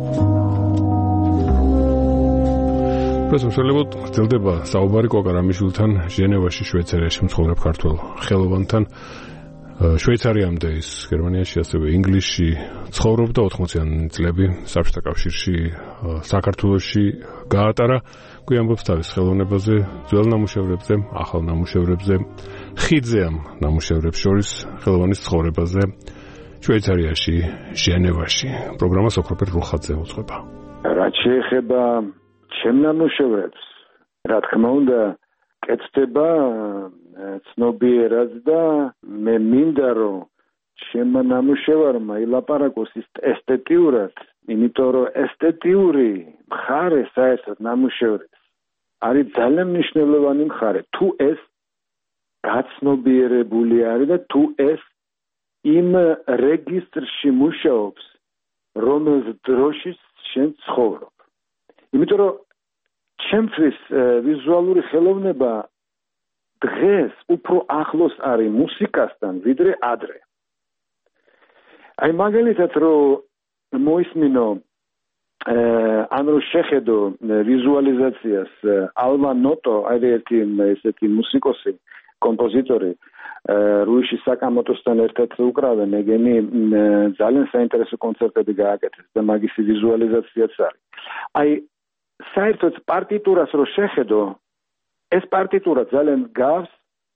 Speaker 4: პრესმშელებოდ გრძელდება საუბარი კოკარამიშვილთან ჟენევაში, შვეიცარიაში მცხოვრებ ქართველ ხელოვანთან. შვეიცარიამდე ის გერმანიაში, ასევე ინგლისში ცხოვრობდა, ოთხმოციანი წლები საბჭოთა კავშირში, საქართველოში გაატარა. გვიამბობს თავის ხელოვნებაზე, ძველ ნამუშევრებზე, ახალ ნამუშევრებზე, ხიდზე ამ ნამუშევრებს შორის ხელოვანის ცხოვრებაზე შვეიცარიაში, ჟენევაში. პროგრამა სოფროპერ რუხაძე უძღვება.
Speaker 5: რაც შეეხება ჩემ ნამუშევრებს, რა თქმა უნდა, კეთდება ცნობიერად და მე მინდა რომ ჩემ ნამუშევარმა ილაპარაკოს ესთეტიურად, იმიტომ რომ ესთეტიური მხარე საერთოდ ნამუშევრებს არის ძალიან მნიშვნელოვანი მხარე. თუ ეს გაცნობიერებული არის და თუ ეს იმ რეგისტრში მუშაობს, რომელზეც დროშიც შენ ცხოვრობ. იმიტომ რომ ჩემთვის ვიზუალური ხელოვნება დღეს უფრო ახლოს არის მუსიკასთან, ვიდრე ადრე. აი მაგალითად რომ მოისმინო ან რომ შეხედო ვიზუალიზაციას ალვა ნოტო, აი ერთი ესეთი მუსიკოსი, კომპოზიტორი რუიში საკამოტოსთან ერთად უკრავენ, ეგენი ძალიან საინტერესო კონცერტები გააკეთეს და მაგისი ვიზუალიზაციაც არის. აი საერთოდ პარტიტურას რო შეხედო, ეს პარტიტურა ძალიან გავს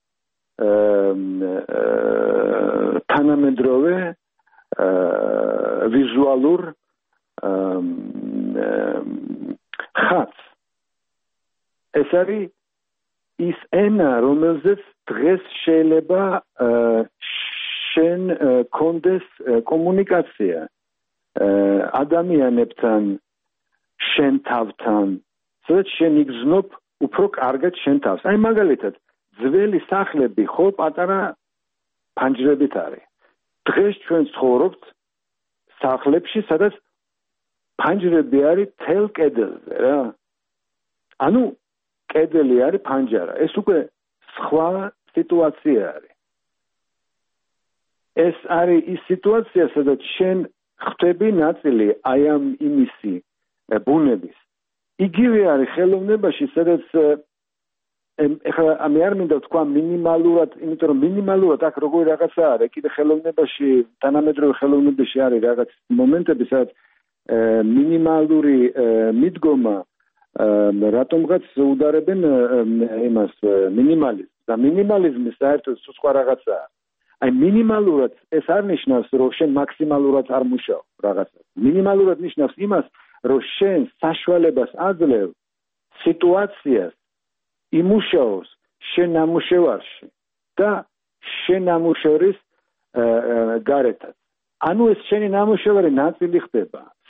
Speaker 5: თანამედროვე ვიზუალურ ხატს. ეს არის ის ენა, რომელზეც დღეს შეიძლება შენ კონდეს კომუნიკაცია ადამიანებთან, შენ თავთან, სადაც შენ იგრძნობ უფრო კარგად შენ თავს. აი მაგალითად, ძველი სახლები ხო პატარა ფანჯრებით არის. დღეს ჩვენ ცხოვრობთ სახლებში, სადაც ფანჯრები არის თელ კედელზე რა. ანუ კედელი არის ფანჯარა. ეს უკვე სხვა სიტუაცია არის. ეს არის ის სიტუაცია, სადაც შენ ხვდები ნაწილი აი ამ იმისი ბუნების. იგივე არის ხელოვნებაში, სადაც ეხლა მე არ მინდა თქვა მინიმალურად, იმიტომ რომ მინიმალურად აქ როგორი რაღაცა არის, კიდე ხელოვნებაში, თანამედროვე ხელოვნებაში არის რაღაც მომენტები, სადაც მინიმალური მიდგომა რატომღაც უდარებენ იმას მინიმალიზმს. და მინიმალიზმი საერთოდ სხვა რაღაცაა. აი მინიმალურად ეს არ ნიშნავს, რომ შენ მაქსიმალურად არ მუშაობ რაღაცას. მინიმალურად ნიშნავს იმას, რომ შენ საშუალებას აძლევ სიტუაციას იმუშაოს შენ ნამუშევარში და შენ ნამუშევრის გარეთაც. ანუ ეს შენი ნამუშევარი ნაწილი ხდება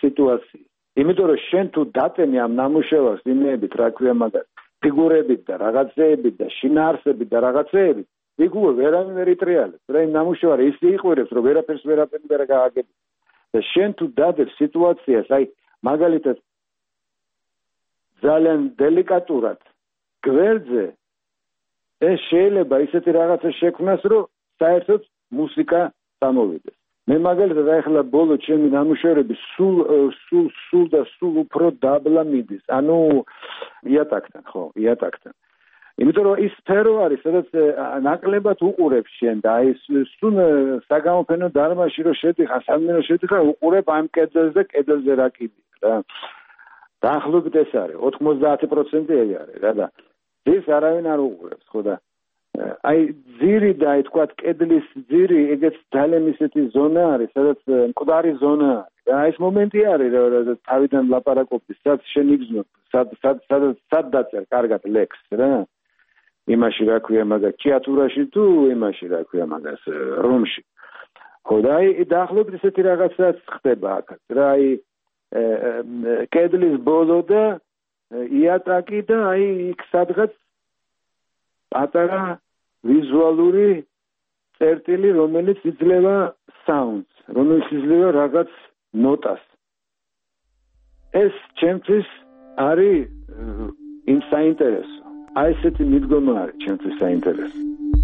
Speaker 5: სიტუაციის. იმიტომ რომ შენ თუ დატენი ამ ნამუშევარს იმეებით, რა ქვია მაგას, ფიგურებით და რაღაცეებით და შინაარსებით და რაღაცეებით, იქ უკვე ვერავინ ვერ იტრიალებს. რა იმ ნამუშევარი ისე იყვირებს, რომ ვერაფერს ვერაფერი ვერ გააგებს. და შენ თუ დადებ სიტუაციას, აი მაგალითად ძალიან დელიკატურად გვერდზე ეს შეიძლება ისეთი რაღაცა შექმნას, რომ საერთოდ მუსიკა წამოვიდეს. მე მაგალითად ახლა ბოლო ჩემი ნამუშევრები სულ სულ სულ და სულ უფრო დაბლა მიდის. ანუ იატაკთან, ხო, იატაკთან. იმიტომ რომ ის სფერო არის, სადაც ნაკლებად უყურებ შენ და აი სულ საგამოფენო დარბაზში რომ შედიხარ, სამდინარო შედიხარ, უყურებ ამ კედელზე და კედელზე რა კიდია რა. დაახლოებით ეს არის, ოთხმოცდაათი პროცენტი ეგ არის რა და ეს არავინ არ უყურებს, ხო და აი ძირი და აი თქვა კედლის ძირი, ეგეც ძალიან ისეთი ზონა არის, სადაც მკვდარი ზონა არის. და ეს მომენტი არის, რომ თავიდან ლაპარაკობდი, სად შენ იგზნობ, სად სად სად დაწერ კარგად ლექს რა. იმაში რა ქვია მაგას, თეატრში თუ იმაში რა ქვია მაგას, რომში. ხო და აი დაახლოებით ისეთი რაღაცაც ხდება აქაც რა, აი კედლის ბოლო და იატაკი და აი იქ სადღაც პატარა ვიზუალური წერტილი, რომელიც იძლევა საუნდს, რომელიც იძლევა რაღაც ნოტას. ეს ჩემთვის არის იმ საინტერესო. აი ესეთი მიდგომა არის ჩემთვის საინტერესო.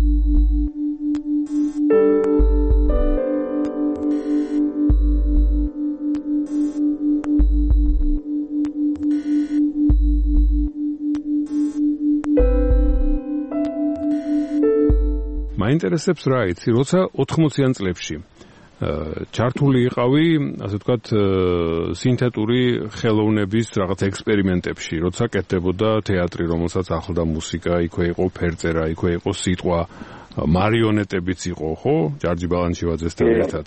Speaker 4: მაინტერესებს რა იცი, როცა ოთხმოციან წლებში ჩართული იყავი, ასე ვთქვათ, სინთეტური ხელოვნების რაღაც ექსპერიმენტებში, როცა კეთდებოდა თეატრი, რომელსაც ახლდა მუსიკა, იქვე იყო ფერწერა, იქვე იყო სიტყვა, მარიონეტებიც იყო, ხო? ჯარჯი ბალანჩივაძესთან ერთად.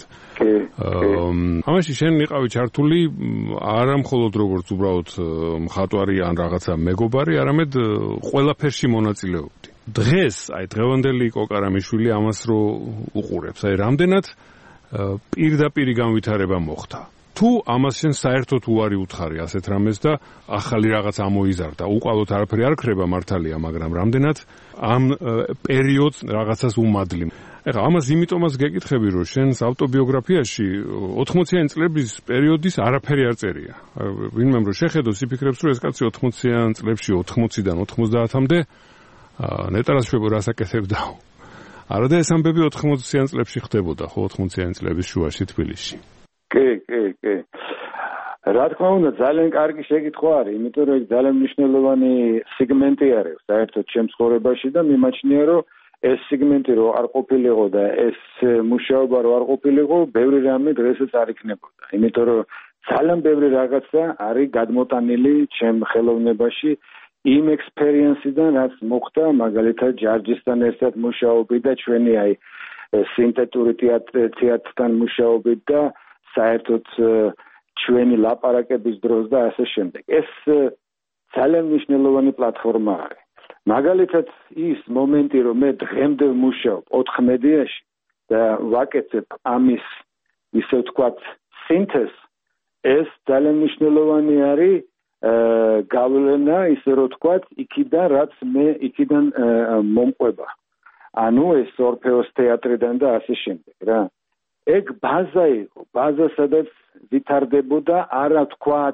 Speaker 4: ამაში შენ იყავი ჩართული არა მხოლოდ როგორც უბრალოდ მხატვარი ან რაღაცა მეგობარი, არამედ ყველაფერში მონაწილეობდი. დღეს, აი დღევანდელი კოკარამიშვილი ამას რო უყურებს, აი რამდენად პირდაპირი განვითარება მოხდა. თუ ამას შენ საერთოდ უარი უთხარი ასეთ რამეს და ახალი რაღაც ამოიზარდა, უყალოდ არაფერი არ ქრება მართალია, მაგრამ რამდენად ამ პერიოდს რაღაცას უმადლი. ეხლა ამას იმიტომაც გეკითხები, რომ შენს ავტობიოგრაფიაში ოთხმოციანი წლების პერიოდის არაფერი არ წერია. ვინმემ რომ შეხედოს, იფიქრებს, რომ ეს კაცი ოთხმოციან წლებში ოთხმოციდან ოთხმოცდაათამდე ნეტარას შვებო რასაკეთებდა. არა და ეს ამბები ოთხმოციან წლებში ხდებოდა, ხო, ოთხმოციანი წლების შუაში თბილისში.
Speaker 5: კი, კი, კი. რა თქმა უნდა, ძალიან კარგი შეკითხვა არის, იმიტომ რომ ეს ძალიან მნიშვნელოვანი სეგმენტი არის საერთოდ ჩემ ცხოვრებაში და მიმაჩნია, რომ ეს სეგმენტი რო არ ყოფილიყო და ეს მუშაობა რო არ ყოფილიყო, ბევრი რამე დღესაც არ იქნებოდა. იმიტომ რომ ძალიან ბევრი რაღაცა არის გადმოტანილი ჩემ ხელოვნებაში იმ ექსპერიენსიდან, რაც მოხდა მაგალითად ჯარჯისთან ერთად მუშაობით და ჩვენი აი სინთეტური თეატრთან მუშაობით და საერთოდ ჩვენი ლაპარაკების დროს და ასე შემდეგ. ეს ძალიან მნიშვნელოვანი პლატფორმა არის. მაგალითად ის მომენტი, რომ მე დღემდე ვმუშაობ ოთხ მედიაში და ვაკეთებ ამის ისე ვთქვათ სინთეზს, ეს ძალიან მნიშვნელოვანი არის გავლენა, ისე რომ ვთქვათ, იქიდან რაც მე იქიდან მომყვება. ანუ ეს ორფეოს თეატრიდან და ასე შემდეგ რა. ეგ ბაზა იყო, ბაზა სადაც ვითარდებოდა არა ვთქვათ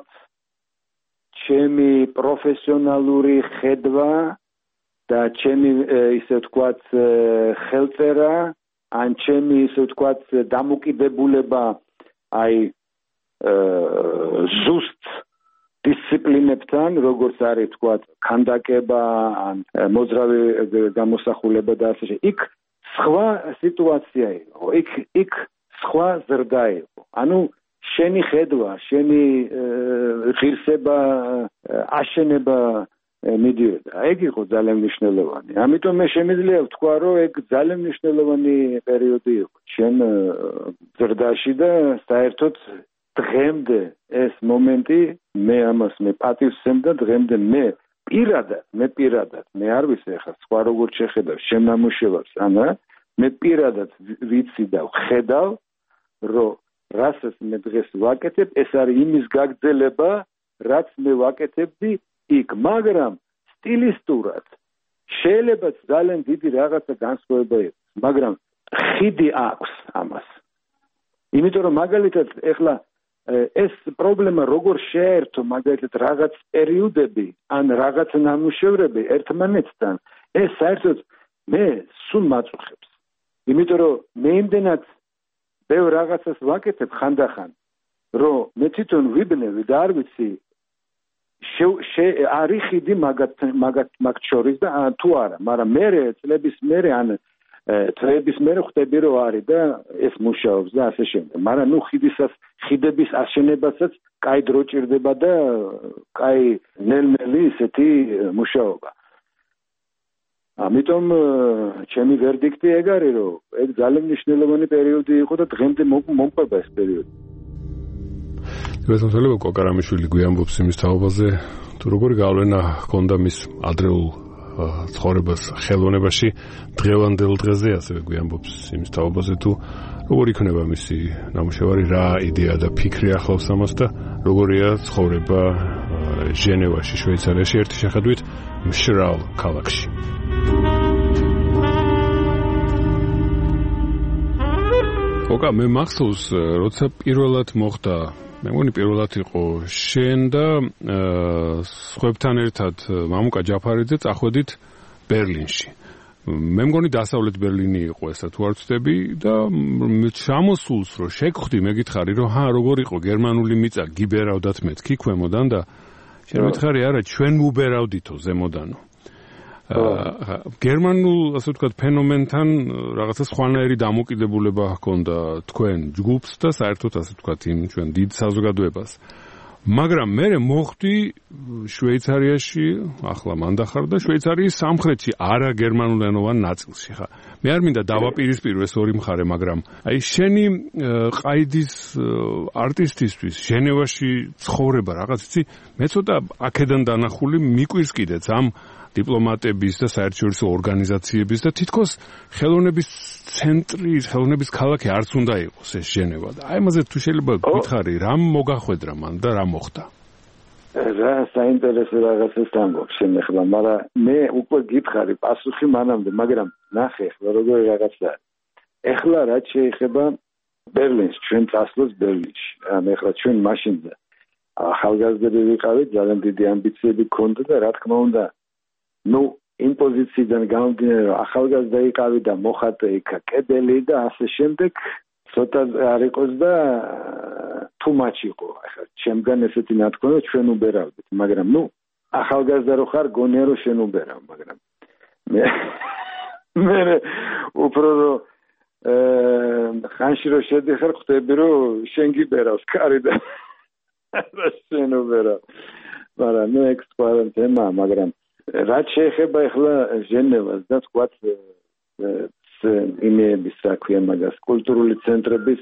Speaker 5: ჩემი პროფესიონალური ხედვა და ჩემი ისე ვთქვათ ხელწერა, ან ჩემი ისე ვთქვათ დამოკიდებულება აი ზუსტ დისციპლინებთან, როგორც არის ვთქვათ ქანდაკება, ან მოძრავი გამოსახულება და ასე შემდეგ. იქ სხვა სიტუაცია იყო, იქ იქ სხვა ზრდა იყო. ანუ შენი ხედვა, შენი ღირსება, აშენება მიდიოდა. ეგ იყო ძალიან მნიშვნელოვანი. ამიტომ მე შემიძლია ვთქვა, რომ ეგ ძალიან მნიშვნელოვანი პერიოდი იყო ჩემ ზრდაში და საერთოდ დღემდე ეს მომენტი მე ამას მე პატივსცემ და დღემდე მე პირადად, მე პირადად, მე არ ვიცი ახლა სხვა როგორ შეხედავს ჩემ ნამუშევარს, ანა მე პირადად ვიცი და ვხედავ, რომ რასაც მე დღეს ვაკეთებ, ეს არის იმის გაგრძელება, რაც მე ვაკეთებდი იქ, მაგრამ სტილისტურად შეიძლება ძალიან დიდი რაღაცა განსხვავება იყოს, მაგრამ ხიდი აქვს ამას. იმიტომ რომ მაგალითად ეხლა ეს პრობლემა როგორ შეერთო მაგალითად რაღაც პერიოდები ან რაღაც ნამუშევრები ერთმანეთთან, ეს საერთოდ მე სულ მაწუხებს. იმიტომ რომ მე იმდენად ბევრ რაღაცას ვაკეთებ ხანდახან, რომ მე თვითონ ვიბნევი და არ ვიცი არის ხიდი მაგათ მაგათ მაგ შორის და თუ არა, მაგრამ მე წლების მერე ან წლების მერე ხვდები რომ არის და ეს მუშაობს და ასე შემდეგ. მაგრამ ნუ ხიდისას ხიდების აშენებასაც კაი დრო ჭირდება და კაი ნელ-ნელი ისეთი მუშაობა. ამიტომ ჩემი ვერდიქტი ეგ არის, რომ ეგ ძალიან მნიშვნელოვანი პერიოდი იყო და დღემდე მომყვება ეს პერიოდი.
Speaker 4: ბესმსალება კოკარამიშვილი გვიამბობს იმის თაობაზე, თუ როგორი გავლენა ჰქონდა მის ადრეულ ცხოვრებას ხელოვნებაში დღევანდელ დღეზე, ასევე გვიამბობს იმის თაობაზე, თუ როგორი იქნება მისი ნამუშევარი, რა იდეა და ფიქრი ახლავს ამას და როგორია ცხოვრება ჟენევაში, შვეიცარიაში, ერთი შეხედვით მშრალ ქალაქში. ოკა, მე მახსოვს, როცა პირველად მოხდა, მე მგონი პირველად იყო შენ და სხვებთან ერთად მამუკა ჯაფარიძე წახვედით ბერლინში. მე მგონი დასავლეთ ბერლინი იყო ესა თუ არ ვცდები და ჩამოსულს რომ შეგხვდი, მე გითხარი რომ ჰა როგორ იყო გერმანული მიწა გიბერავდათ მეთქი ქვემოდან და შენ მითხარი არა ჩვენ ვუბერავდითო ზემოდანო. გერმანულ ასე ვთქვათ ფენომენთან რაღაცა სხვანაირი დამოკიდებულება ჰქონდა თქვენ ჯგუფს და საერთოდ ასე ვთქვათ იმ ჩვენ დიდ საზოგადოებას. მაგრამ მე მოხვდი შვეიცარიაში, ახლა მანდახარ და შვეიცარიის სამხრეთში არა გერმანულენოვან ნაწილში ხა. მე არ მინდა დავაპირისპირო ეს ორი მხარე, მაგრამ აი შენი ყაიდის არტისტისთვის ჟენევაში ცხოვრება რაღაც იცი, მე ცოტა აქედან დანახული მიკვირს კიდეც ამ დიპლომატების და საერთაშორისო ორგანიზაციების და თითქოს ხელოვნების ცენტრი, ხელოვნების ქალაქი არც უნდა იყოს ეს ჟენევა. და აი ამაზე თუ შეიძლება გითხარი, რა მოგახვედრა მან და რა მოხდა?
Speaker 5: რა საინტერესო რაღაცას ამბობ შენ ახლა, მაგრამ მე უკვე გითხარი პასუხი მანამდე, მაგრამ ნახე ახლა როგორი რაღაცა. ახლა რაც შეეხება ბერლინს, ჩვენ წასვლას ბერლინში. ანუ ახლა ჩვენ მაშინზე ახალგაზრდები ვიყავით, ძალიან დიდი ამბიციები გქონდა და რა თქმა უნდა ნუ იმ პოზიციიდან გამომდინარე რომ ახალგაზრდა იყავი და მოხატე იქა კედელი და ასე შემდეგ ცოტა არ იყოს და too much იყო. ახლა ჩემგან ესეთი ნათქვამი ჩვენ უბერავდით, მაგრამ ნუ ახალგაზრდა რო ხარ გონია რომ შენ უბერავ, მაგრამ მე მე უფრო რომ ხანში რო შედიხარ ხვდები რომ შენ გიბერავს კარი და შენ უბერავ. მაგრამ ნუ ეგ სხვა თემა, მაგრამ რაც შეეხება ახლა ჟენევას და თქვათ იმების საქმე მაგას კულტურული ცენტრების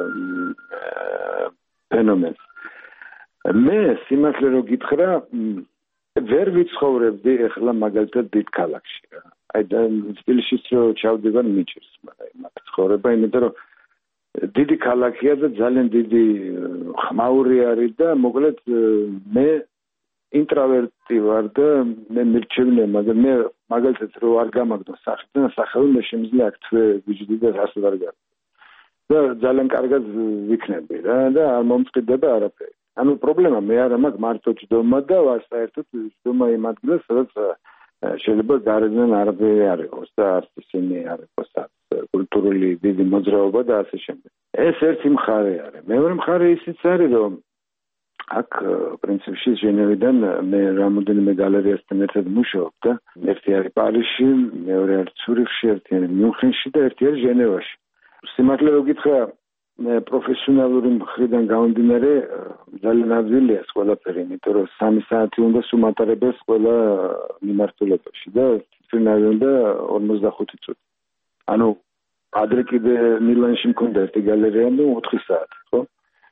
Speaker 5: ფენომენს. მე სიმართლე რომ გითხრა, ვერ ვიცხოვრებდი ახლა მაგალითად დიდ ქალაქში. აი და თბილისშიც რომ ჩავდივარ მიჭირს, მაგრამ მაგ ცხოვრება, იმიტომ რომ დიდი ქალაქია და ძალიან დიდი ხმაური არის და მოკლედ მე ინტროვერტი ვარ და მე მირჩევნია, მაგრამ მე მაგალითად რო არ გამაგდო სახლიდან სახელი მე შემიძლია აქ თვე ვიჯდი და ასე არ გარ. და ძალიან კარგად ვიქნები რა და არ მომწყდება არაფერი. ანუ პრობლემა მე არა მაქვს მარტო ჯდომა და ვარ საერთოდ ჯდომა იმ ადგილას, სადაც შეიძლება გარედან არაფერი არ იყოს და არც ისინი არ იყოს კულტურული დიდი მოძრაობა და ასე შემდეგ. ეს ერთი მხარე არის. მეორე მხარე ისიც არის, რომ აქ პრინციპში ჟენევიდან მე რამოდენიმე გალერეასთან ერთად მუშაობ და ერთი არის პარიზში, მეორე არის ცურიხში, ერთი არის მიუნხენში და ერთი არის ჟენევაში. სიმართლე რომ გითხრა, პროფესიონალური მხრიდან გამომდინარე ძალიან ადვილია ეს ყველაფერი, იმიტომ რომ სამი საათი უნდა სუმატარებდეს ყველა მიმართულებაში და თვითონავე უნდა ორმოცდახუთი წუთი. ანუ ადრე კიდე მილანში მქონდა ერთი გალერეა და ოთხი საათი, ხო?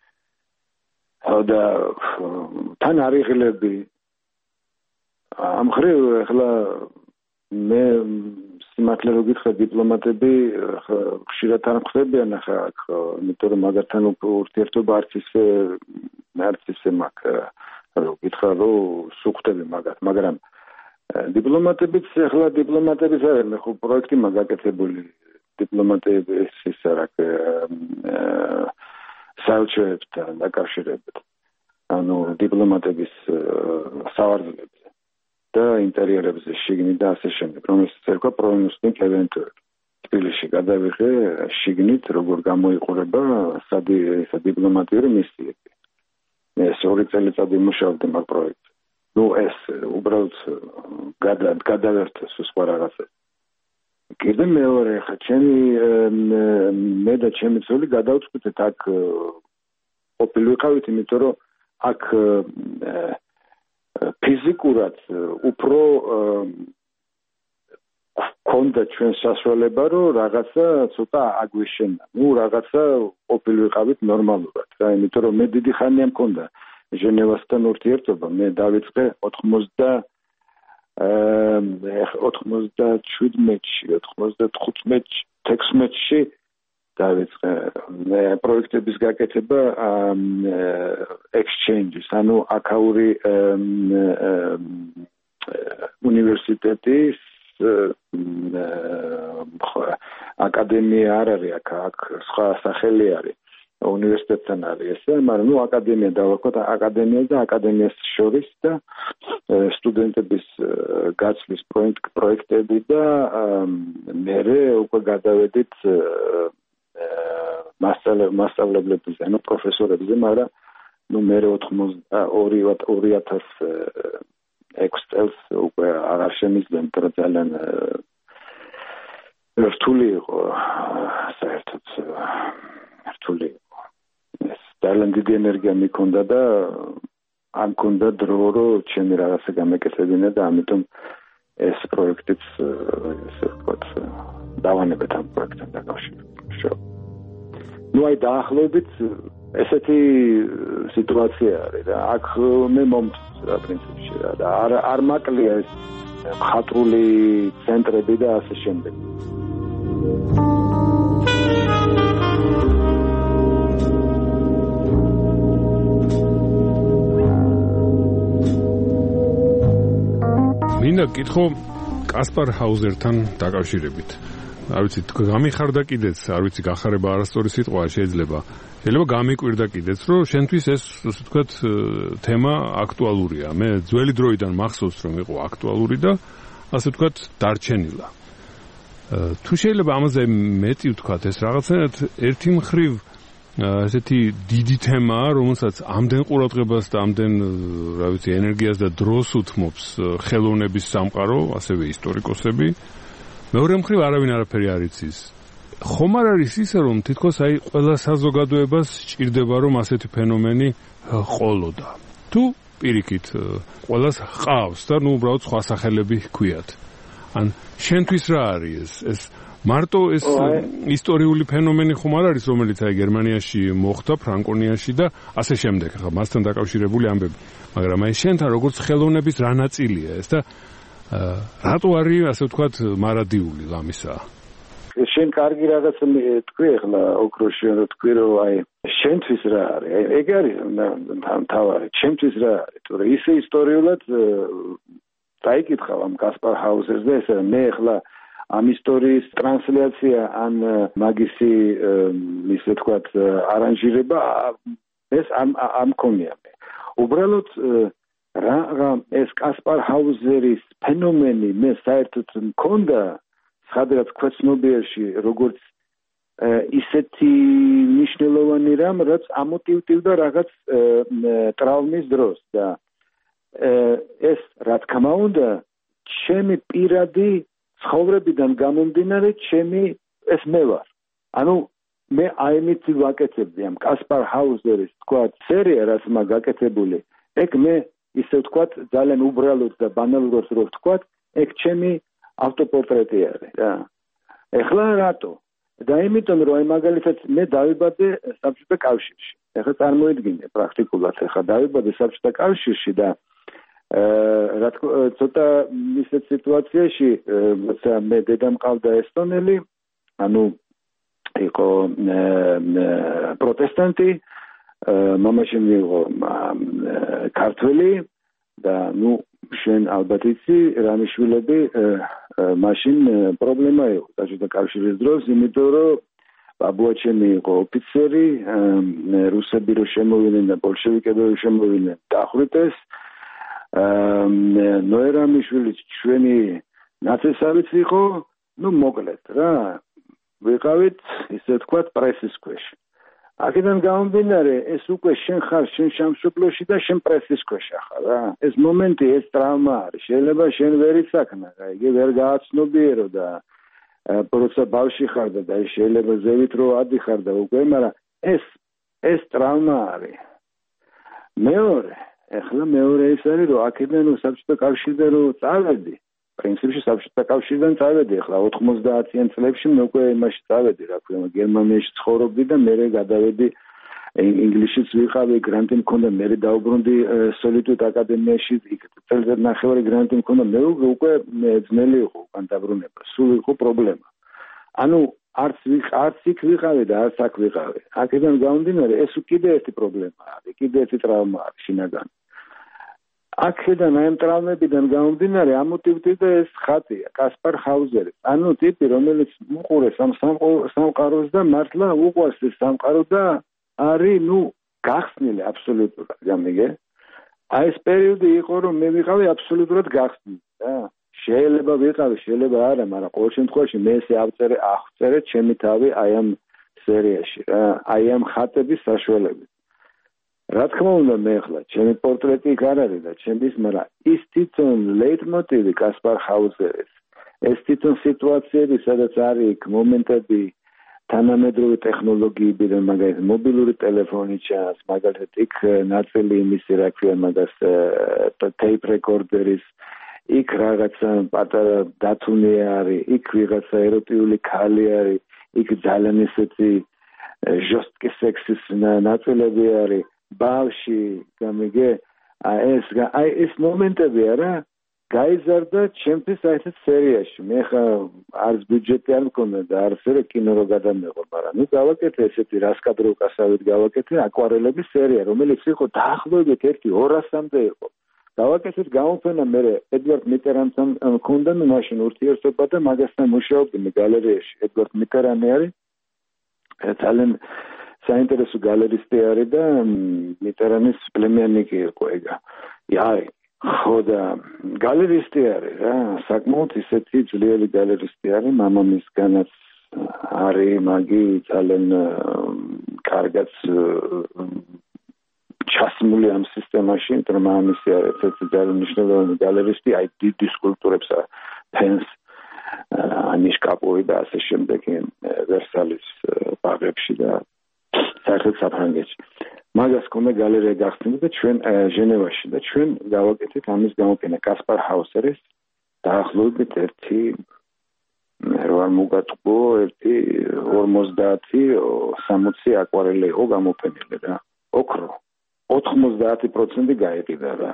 Speaker 5: და თან არიღლები ამ ხრივ ახლა მე სიმართლე რო გითხრა დიპლომატები ხშირად არ ხვდებიან ახლა აქ, იმიტომ რომ მაგათთან ურთიერთობა არც ისე არც ისე მაქვს რო გითხრა რომ სუხტები მაგათ, მაგრამ დიპლომატებიც ახლა დიპლომატების არის მე ხო პროექტი მაგაკეთებული დიპლომატების ის რა საელჩოებთან დაკავშირებით ანუ დიპლომატების სავარძელებზე და ინტერიერებზე შიგნით და ასე შემდეგ რომელსაც ერქვა პროვინციის ევენტები თბილისში გადავიღე შიგნით როგორ გამოიყურება სადი ესა დიპლომატიური მისიები ეს ორი წელიწადი მუშაობდი მაგ პროექტზე ну ეს უბრალოდ გადავერთე სხვა რაღაცა კიდე მეორე ხა ჩემი მე და ჩემი ცოლი გადავწყვიტეთ აქ ყოფილიყავით იმიტომ რომ აქ ფიზიკურად უფრო კონდა ჩვენ საშუალება რომ რაღაცა ცოტა აგვიშენა ну რაღაცა ყოფილიყავით ნორმალურად რა იმიტომ რომ მე დიდი ხანია მქონდა ჟენევასთან ურთიერთობა მე დავიწყე ოთხმოცდაშვიდმეტში ოთხმოცდათხუთმეტში თექვსმეტში დავიწყე პროექტების გაკეთება exchange-ის ანუ აქაური უნივერსიტეტის აკადემია არ არის აქ აქ სხვა სახელი არის უნივერსიტეტთან არის ესე, მაგრამ ნუ აკადემია დავაკვირდით აკადემია და აკადემიას შორის და სტუდენტების გაცვლის პროექტები და მერე უკვე გადავედით მასწავლებლებზე, ანუ პროფესორებზე, მაგრამ ნუ მერე ორი ათას ექვსი წელს უკვე აღარ შემიძლია, იმიტომ რომ ძალიან რთული იყო საერთოდ რთული იყო. ეს ძალიან დიდი ენერგია მიქონდა და არ მქონდა დრო რომ ჩემი რაღაცა გამეკეთებინა და ამიტომ ეს პროექტიც ესე ვთქვათ დავანებეთ ამ პროექტთან დაკავშირებით. ну აი დაახლოებით ესეთი სიტუაცია არის და აქ მე მომწონს პრინციპში რა და არ არ მაკლია ეს ხატრული ცენტრები და ასე შემდეგ.
Speaker 4: მინდა გითხო კასპარ ჰაუზერთან დაკავშირებით. არ ვიცი, გამიხარდა კიდეც, არ ვიცი, გახარება არასწორი სიტყვაა შეიძლება. შეიძლება გამიკვირდა კიდეც, რომ შენთვის ეს, ასე ვთქვათ, თემა აქტუალურია. მე ძველი დროიდან მახსოვს, რომ იყო აქტუალური და ასე ვთქვათ, დარჩენილა. თუ შეიძლება ამაზე მეტი ვთქვათ, ეს რაღაცნაირად ერთი მხრივ ესეთი დიდი თემაა, რომელსაც ამდენ ყურადღებას და ამდენ, რა ვიცი, ენერგიას და დროს უთმობს ხელოვნების სამყარო, ასევე ისტორიკოსები. მეორე მხრივ არავინ არაფერი არ იცის. ხომ არ არის ისე, რომ თითქოს აი ყველა საზოგადოებას სჭირდება, რომ ასეთი ფენომენი ყოლოდა. თუ პირიქით ყველას ყავს და ნუ უბრალოდ სხვა სახელები ჰქვიათ. ან შენთვის რა არის ეს? ეს მარტო ეს ისტორიული ფენომენი ხომ არ არის, რომელიც აი გერმანიაში მოხდა, ფრანკონიაში და ასე შემდეგ. ახლა მასთან დაკავშირებული ამბები. მაგრამ აი შენთან როგორც ხელოვნების რა ნაწილია ეს და რატო არის ასე ვთქვათ მარადიული ლამისა?
Speaker 5: შენ კარგი რაღაცა თქვი ახლა ოქროშენ რო თქვი რომ აი შენთვის რა არის? ეგ არის თავარი, ჩემთვის რა არის? თორე ისე ისტორიულად დაიკითხავ ამ კასპარ ჰაუზერს და ესე მე ახლა ამ ისტორიის ტრანსლაცია ან მაგისი ისე ვთქვათ არანჟირება ეს ამ ამ მქონია მე. უბრალოდ რა ეს კასპარ ჰაუზერის ფენომენი მე საერთოდ მქონდა სადღაც ქვეცნობიერში როგორც ისეთი მნიშვნელოვანი რამ რაც ამოტივტივდა რაღაც ტრავმის დროს და ეს რა თქმა უნდა ჩემი პირადი ცხოვრებიდან გამომდინარე ჩემი ეს მე ვარ ანუ მე აიმით ვაკეთებდი ამ კასპარ ჰაუზერის თქვა სერია რაც მაგ გაკეთებული ეგ მე ისე ვთქვათ ძალიან უბრალოდ და ბანალურად რო ვთქვათ ეგ ჩემი ავტოპორტრეტი არის რა ეხლა რატო და იმიტომ რომ აი მაგალითად მე დავიბადე საბჭოთა კავშირში ეხლა წარმოიდგინე პრაქტიკულად ეხლა დავიბადე საბჭოთა კავშირში და რა თქმა უნდა ცოტა ისეთ სიტუაციაში მე დედა მყავდა ესტონელი ანუ იყო პროტესტანტი მამაში მიიღო ქართველი და ნუ შენ ალბათ იცი რამიშვილები მაშინ პრობლემა იყო საბჭოთა კავშირის დროს იმიტომ რომ ბაბუაჩემი იყო ოფიცერი რუსები რო შემოვიდნენ და ბოლშევიკები რო შემოვიდნენ დახვრიტეს ნოერამიშვილი ჩვენი ნაცესავიც იყო ნუ მოკლედ რა ვიყავით ისე ვთქვათ პრესის ქვეშ აქედან გამომდინარე ეს უკვე შენ ხარ შენ სამშობლოში და შენ პრესის ქვეშ ხარ რა ეს მომენტი ეს ტრავმა არის შეიძლება შენ ვერ იცაქნა რა იგი ვერ გააცნობიერო და პროცესა ბავში ხარ და შეიძლება ზევით რო ადიხარ და უკვე მაგრამ ეს ეს ტრავმა არის მეორე ეხლა მეორე ის არის რომ აქედან საბჭოთა კავშირიდან რო წავედი პრინციპში საბჭოთა კავშირიდან წავედი ეხლა ოთხმოცდაათიან წლებში მე უკვე იმაში წავედი რა ქვია გერმანიაში ცხოვრობდი და მე გადავედი ინგლისშიც ვიყავი გრანტი მქონდა მე დაუბრუნდი სოლიტუდ აკადემიაში იქ წელიწად ნახევარი გრანტი მქონდა მე უკვე ძნელი იყო უკან დაბრუნება სულ იყო პრობლემა ანუ არც არც იქ ვიყავი და არც აქ ვიყავი აქედან გამომდინარე ეს კიდე ერთი პრობლემა არის კიდე ერთი ტრავმა არის შინაგანი აქედან აი ამ ტრავმებიდან გამომდინარე ამოტივდება ეს ხატია კასპარ ჰაუზერი ანუ ტიპი რომელიც უყურეს ამ სამყაროს და მართლა უყვარს ეს სამყარო და არის ნუ გახსნილი აბსოლუტურად გამიგე აი ეს პერიოდი იყო რომ მე ვიყავი აბსოლუტურად გახსნილი რა შეიძლება ვიყავი შეიძლება არა მაგრამ ყოველ შემთხვევაში მე ესე ავწერე აღწერე ჩემი თავი აი ამ სერიაში რა აი ამ ხატების საშუალებით რა თქმა უნდა მე ახლა ჩემი პორტრეტი იქ არ არის და ჩემის მაგრამ ის თვითონ ლეიტმოტივი კასპარ ჰაუზერის ეს თვითონ სიტუაციები სადაც არის იქ მომენტები თანამედროვე ტექნოლოგიები და მაგალითად მობილური ტელეფონი ჩანს მაგალითად იქ ნაწილი იმისი რა ქვია მაგას ტეიპ რეკორდერის იქ რაღაცა პატარა დათუნი არის იქ ვიღაცა ეროტიული ქალი არის იქ ძალიან ისეთი ჟოსტკი სექსის ნაწილები არის ბავში გამიგე ეს აი ეს მომენტები არა გაიზარდა ჩემთვის აი ეს სერიაში მე ხა არც ბიუჯეტი არ მქონდა და არც ერე კინო რო გადამეღო მაგრამ ნუ გავაკეთე ესეთი რასკადროვკასავით გავაკეთე აკვარელების სერია რომელიც იყო დაახლოებით ერთი ორასამდე იყო გავაკეთეთ გამოფენა მე ედვარდ მიტერანთან მქონდა ნუ მაშინ ურთიერთობა და მაგასთან მუშაობდი მე გალერეაში ედვარდ მიტერანი არის ძალიან საინტერესო გალერისტი არის და მიტერანის პლემიანიკი იყო ეგა აი ხო და გალერისტი არის რა საკმაოდ ისეთი ძლიერი გალერისტი არის მამამისგანაც არის მაგი ძალიან კარგად ჩასმული ამ სისტემაში იმიტომ რომ მამამისი არის ერთ-ერთი ძალიან მნიშვნელოვანი გალერისტი აი დიდი სკულპტურებს ფენს ანიშკაპოვი და ასე შემდეგ ვერსალის ბაღებში და საერთოდ საფრანგეთში მაგას ქონდა გალერეა გახსნილი და ჩვენ ჟენევაში და ჩვენ გავაკეთეთ ამის გამოფენა კასპარ ჰაუსერის დაახლოებით ერთი რო არ მოგატყო ერთი ორმოცდაათი სამოცი აკვარელი იყო გამოფენილი რა ოქრო ოთხმოცდაათი პროცენტი გაიყიდა რა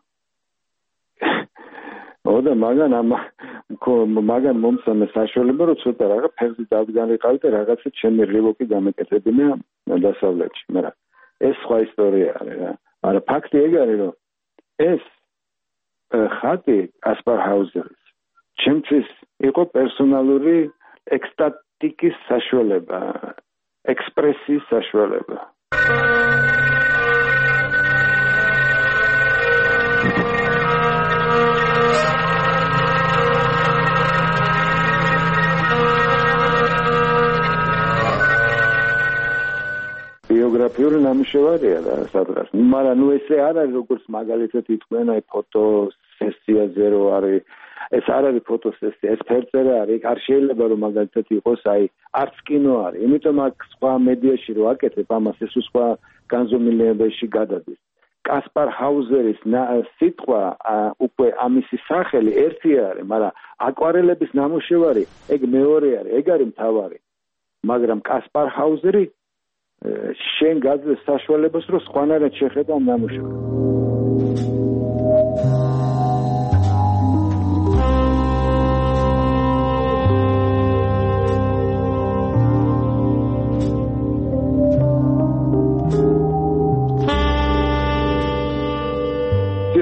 Speaker 5: ოდა მაგან ამ მაგან მომცემე საშუალება რომ ცოტა რაღაც ფერზე დავგანიყავი და რაღაცა ჩემი რივოკი გამეკეთებინა დასავლეთში მაგრამ ეს სხვა ისტორია არის რა მაგრამ ფაქტი ეგ არის რომ ეს ხატი კასპარ ჰაუზერის ჩემთვის იყო პერსონალური ექსტატიკის საშუალება ექსპრესიის საშუალება ბიოგრაფიული ნამუშევარია რა სადღაც მაგრამ ნუ ესე არ არის როგორც მაგალითად ითქვენ აი ფოტო სესიაზე რო არის ეს არ არის ფოტო სესია ეს ფერწერა არის არ შეიძლება რომ მაგალითად იყოს აი არც კინო არის იმიტომ აქ სხვა მედიაში რო აკეთებ ამას ეს სხვა განზომილებაში გადადის კასპარ ჰაუზერის სიტყვა უკვე ამისი სახელი ერთი არის მაგრამ აკვარელების ნამუშევარი ეგ მეორე არის ეგ არის მთავარი მაგრამ კასპარ ჰაუზერი შენ გაძლევს საშუალებას რომ სხვანაირად შეხედა ამ ნამუშევრებს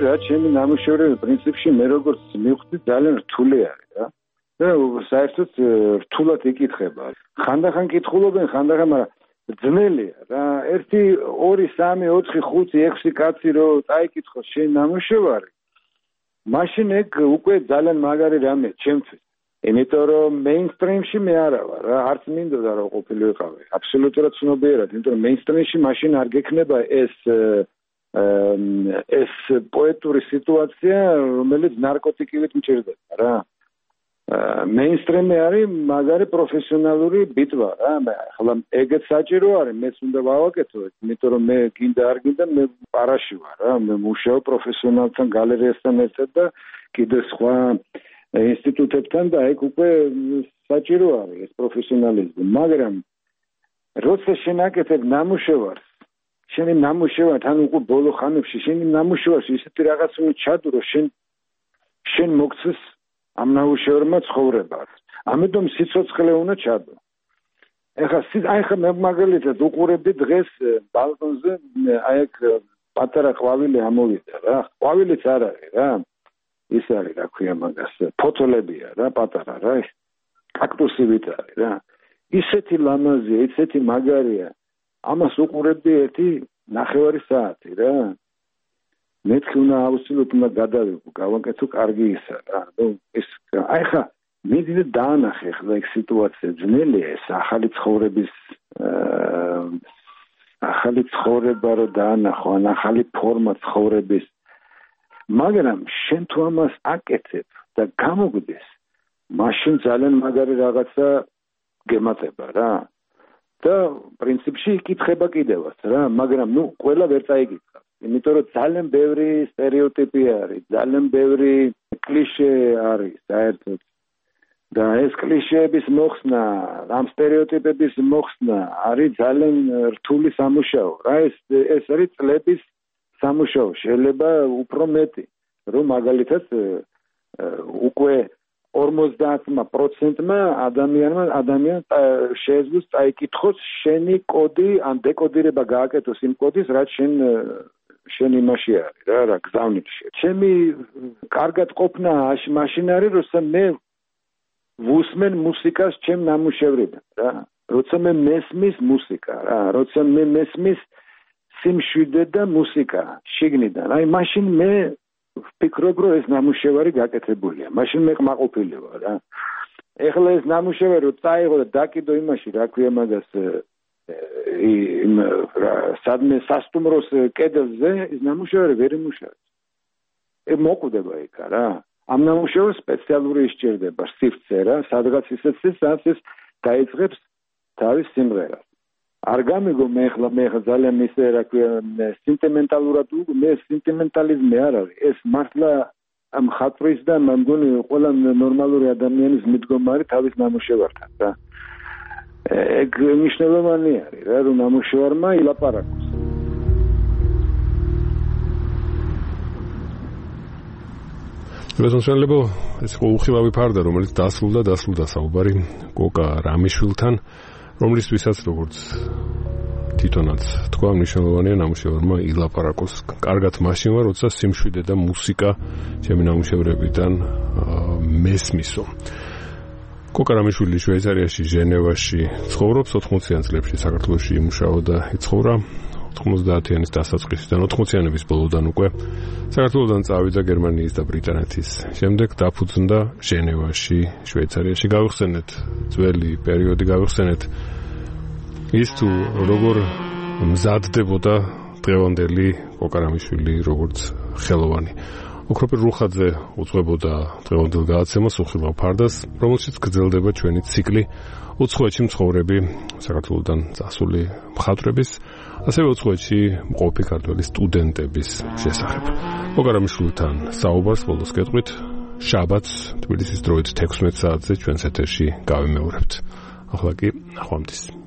Speaker 5: რა ჩემი ნამუშევრები პრინციპში მე როგორც მივხვდი ძალიან რთული არის რა და საერთოდ რთულად იკითხება ხანდახან კითხულობენ ხანდახან მაგრამ ძნელია რა ერთი ორი სამი ოთხი ხუთი ექვსი კაცი რო წაიკითხოს შენ ნამუშევარი მაშინ ეგ უკვე ძალიან მაგარი რამე ჩემთვის იმიტომ რომ მეინსტრიმში მე არა ვარ რა არც მინდოდა რომ ყოფილიყავი აბსოლუტურად ცნობიერად იმიტომ რომ მეინსტრიმში მაშინ არ გექნება ეს ეს პოეტური სიტუაცია რომელიც ნარკოტიკივით მჭირდება რა მეინსტრიმი არის მაგარი პროფესიონალური ბიტვა რა ახლა ეგეც საჭირო არის მეც უნდა ვავაკეთო იმიტომ რომ მე გინდა არ გინდა მე პარაში ვარ რა მე მუშაობ პროფესიონალთან გალერეასთან ერთად და კიდე სხვა ინსტიტუტებთან და ეგ უკვე საჭირო არის ეს პროფესიონალიზმი მაგრამ როცა შენ აკეთებ ნამუშევარს შენი ნამუშევარი თან უკვე ბოლო ხანებში შენი ნამუშევარს ისეთი რაღაც უნდა ჩადურო შენ შენ მოგცეს ამ ნამუშევრმა ცხოვრება ამიტომ სიცოცხლე უნდა ჩადო ეხლა აი ხა მე მაგალითად უყურებდი დღეს ბალკონზე აი ეგ პატარა ყვავილი ამოვიდა რა ყვავილიც არ არის რა ის არის რა ქვია მაგას ფოთოლებია რა პატარა რა კაქტუსივით არის რა ისეთი ლამაზია ისეთი მაგარია ამას უყურებდი ერთი ნახევარი საათი რა მეთქი უნდა აუცილებლად უნდა გადავიღო გავაკეთო კარგი ისა რა ნუ ეს აი ხა მიდი დაანახე ხლა ეგ სიტუაცია ძნელია ეს ახალი ცხოვრების ახალი ცხოვრება რო დაანახო ან ახალი ფორმა ცხოვრების მაგრამ შენ თუ ამას აკეთებ და გამოგდეს მაშინ ძალიან მაგარი რაღაცა გემატება რა და პრინციპში იკითხება კიდევაც რა მაგრამ ნუ ყველა ვერ წაიკითხავს იმიტომ რომ ძალიან ბევრი სტერეოტიპი არის ძალიან ბევრი კლიშე არის საერთოდ და ეს კლიშეების მოხსნა ამ სტერეოტიპების მოხსნა არის ძალიან რთული სამუშაო რა ეს ეს არის წლების სამუშაო შეიძლება უფრო მეტი რომ მაგალითად უკვე ორმოცდაათ პროცენტმა ადამიანმა ადამიანს შეეძლოს წაიკითხოს შენი კოდი ან დეკოდირება გააკეთოს იმ კოდის რაც შენ შენ იმაში არის რა რა გზავნილში ჩემი კარგად ყოფნა მაშინ არის როცა მე ვუსმენ მუსიკას ჩემ ნამუშევრიდან რა როცა მე მესმის მუსიკა რა როცა მე მესმის სიმშვიდე და მუსიკა შიგნიდან აი მაშინ მე ვფიქრობ რომ ეს ნამუშევარი გაკეთებულია მაშინ მე ყმაყოფილი ვარ რა ეხლა ეს ნამუშევარი რო წაიღო და დაკიდო იმაში რა ქვია მაგას იმ სადმე სასტუმროს კედელზე ის ნამუშევარი ვერ იმუშავებს ე მოკვდება იქა რა ამ ნამუშევრს სპეციალური ისჭირდება სივრცე რა სადღაც ისეთ სადაც ის დაიწყებს თავის სიმღერას არ გამიგო მე ახლა მე ახლა ძალიან ისე რა ქვია სენტიმენტალურად მე სენტიმენტალიზმი არ არის ეს მართლა ამ ხატვის და მე მგონი ყველა ნორმალური ადამიანის მიდგომარი თავის ნამუშევართან რა ეგ მნიშვნელოვანი არის რა რომ ნამუშევარმა ილაპარაკოს
Speaker 4: შესაძლებლო ეს უხილავი ფარდა რომელიც დასრულდა დასრულდა საუბარი კოკა რამიშვილთან რომლისთვისაც როგორც თვითონაც თქვა მნიშვნელოვანია ნამუშევარმა ილაპარაკოს კარგად მაშინ ვარ როცა სიმშვიდე და მუსიკა ჩემი ნამუშევრებიდან მესმისო კოკა რამიშვილი შვეიცარიაში ჟენევაში ცხოვრობს ოთხმოციან წლებში საქართველოში იმუშაობდა იცხოვრა ოთხმოცდაათიანის დასაწყისიდან ოთხმოციანების ბოლოდან უკვე საქართველოდან წავიდა გერმანიის და ბრიტანეთის შემდეგ დაფუძნდა ჟენევაში შვეიცარიაში გავიხსენეთ ძველი პერიოდი გავიხსენეთ ის თუ როგორ მზადდებოდა დღევანდელი კოკა რამიშვილი როგორც ხელოვანი ოქროპირ რუხაძე უძღვებოდა დღევანდელ გადაცემას უხილავ ფარდას რომელშიც გრძელდება ჩვენი ციკლი უცხოეთში მცხოვრები საქართველოდან წასული მხატვრების ასევე უცხოეთში მყოფი ქართველი სტუდენტების შესახებ. კოკა რამიშვილთან საუბარს ბოლოს გეტყვით შაბათს თბილისის დროით თექვსმეტ საათზე ჩვენს ეთერში გავიმეორებთ. ახლა კი ნახვამდის.